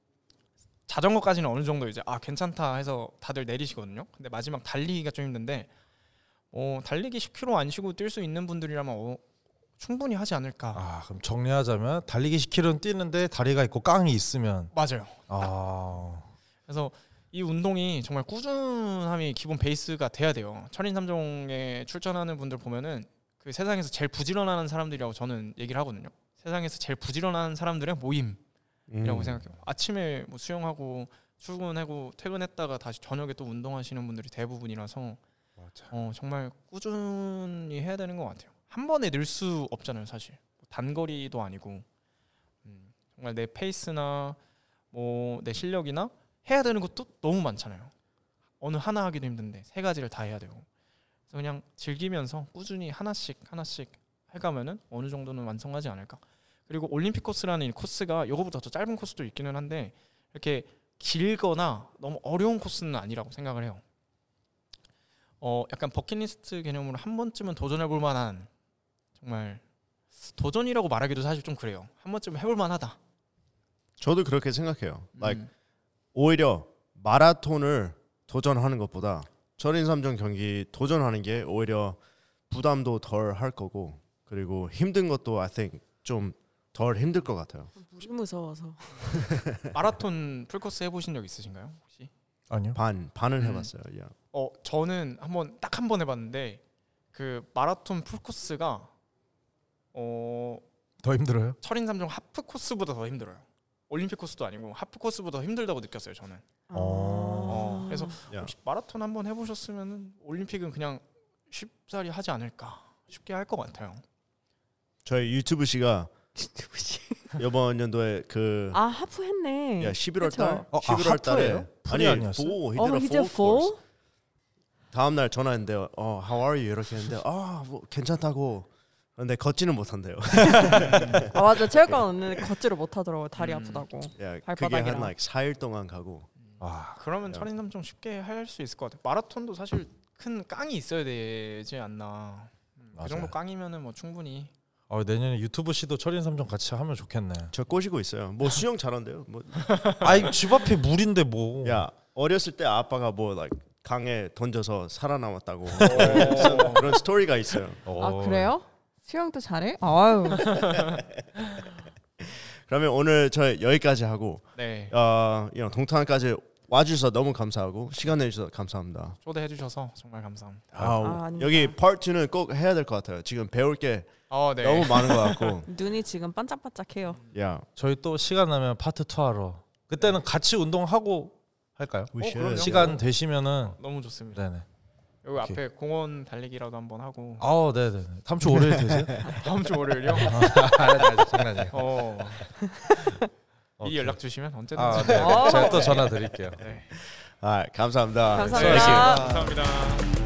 자전거까지는 어느 정도 이제 아 괜찮다 해서 다들 내리시거든요. 근데 마지막 달리기가 좀 힘든데 어, 달리기 십 킬로미터 안 쉬고 뛸 수 있는 분들이라면 어, 충분히 하지 않을까. 아 그럼 정리하자면 달리기 십 킬로미터는 뛰는데 다리가 있고 깡이 있으면 맞아요. 아 그래서 이 운동이 정말 꾸준함이 기본 베이스가 돼야 돼요. 천인 삼종에 출전하는 분들 보면은 그 세상에서 제일 부지런한 사람들이라고 저는 얘기를 하거든요. 세상에서 제일 부지런한 사람들의 모임이라고 음. 생각해요. 아침에 뭐 수영하고 출근하고 퇴근했다가 다시 저녁에 또 운동하시는 분들이 대부분이라서 맞아. 어, 정말 꾸준히 해야 되는 것 같아요. 한 번에 늘 수 없잖아요, 사실. 단거리도 아니고 음, 정말 내 페이스나 뭐 내 실력이나 해야 되는 것도 너무 많잖아요. 어느 하나 하기도 힘든데 세 가지를 다 해야 되고. 그래서 그냥 즐기면서 꾸준히 하나씩 하나씩 해가면은 어느 정도는 완성하지 않을까. 그리고 올림픽 코스라는 이 코스가 이거보다 더 짧은 코스도 있기는 한데 이렇게 길거나 너무 어려운 코스는 아니라고 생각을 해요. 어 약간 버킷리스트 개념으로 한 번쯤은 도전해볼 만한 정말 도전이라고 말하기도 사실 좀 그래요. 한 번쯤 해볼 만하다. 저도 그렇게 생각해요. like 음. 오히려 마라톤을 도전하는 것보다 천인 삼종 경기 도전하는 게 오히려 부담도 덜 할 거고 그리고 힘든 것도 I think 좀 덜 힘들 것 같아요. 물이 무서워서. 마라톤 풀코스 해보신 적 있으신가요 혹시? 아니요. 반 반을 음. 해봤어요. Yeah. 어 저는 한번 딱 한 번 해봤는데 그 마라톤 풀코스가 어 더 힘들어요? 철인 삼종 하프 코스보다 더 힘들어요. 올림픽 코스도 아니고 하프 코스보다 더 힘들다고 느꼈어요 저는. 어, 그래서 야. 혹시 마라톤 한번 해보셨으면 올림픽은 그냥 쉽사리 하지 않을까 쉽게 할 것 같아요. 저희 유튜브 씨가 이번 연도에 그 아 하프 했네. 야, 십일월 달 그쵸? 어, 아, 십일월 달에 하프예요? 풀이 아니 아니었어요? full, he 어 did a 이제 full course. full? 다음 날 전화했는데 어 how are you 이렇게 했는데 아 뭐 괜찮다고 근데 걷지는 못한대요. 아 맞아 체육관 왔는데 걷지를 못하더라고 다리 음. 아프다고. 야, 그게 발바닥이랑. 한 like 사 일 동안 가고 아 그러면 야. 철인 삼종 쉽게 할 수 있을 것 같아요. 마라톤도 사실 큰 깡이 있어야 되지 않나. 음, 그 맞아요. 정도 깡이면은 뭐 충분히. 어, 내년에 유튜브 씨도 철인 삼종 같이 하면 좋겠네. 저 꼬시고 있어요. 뭐 수영 잘한대요. 뭐 아이 집 앞에 물인데 뭐. 야 어렸을 때 아빠가 뭐 like 강에 던져서 살아남았다고 그런, 그런 스토리가 있어요. 어. 아 그래요? 수영도 잘해? 아유. 그러면 오늘 저희 여기까지 하고 네. 어, you know, 동탄까지 와주셔서 너무 감사하고 시간 내주셔서 감사합니다. 초대해 주셔서 정말 감사합니다. 아, 아, 아닙니다. 여기 파트 이는 꼭 해야 될 것 같아요. 지금 배울 게 어, 네. 너무 많은 것 같고. 눈이 지금 반짝반짝해요. 야, 저희 또 시간 나면 파트 투 하러. 그때는 같이 운동하고 할까요? we 어, should. 그럼요. 시간 되시면은 너무 좋습니다. 네네. 여기 오케이. 앞에 공원 달리기라도 한번 하고 아, 네네. 다음 주 월요일 되세요? 다음 주 월요일요? 아, 장난이에요. 어. 오케이. 이 연락 주시면 언제든지. 아, 네. 어. 제가 또 전화 드릴게요. 네. 아, 감사합니다. 감사합니다. 네, 감사합니다.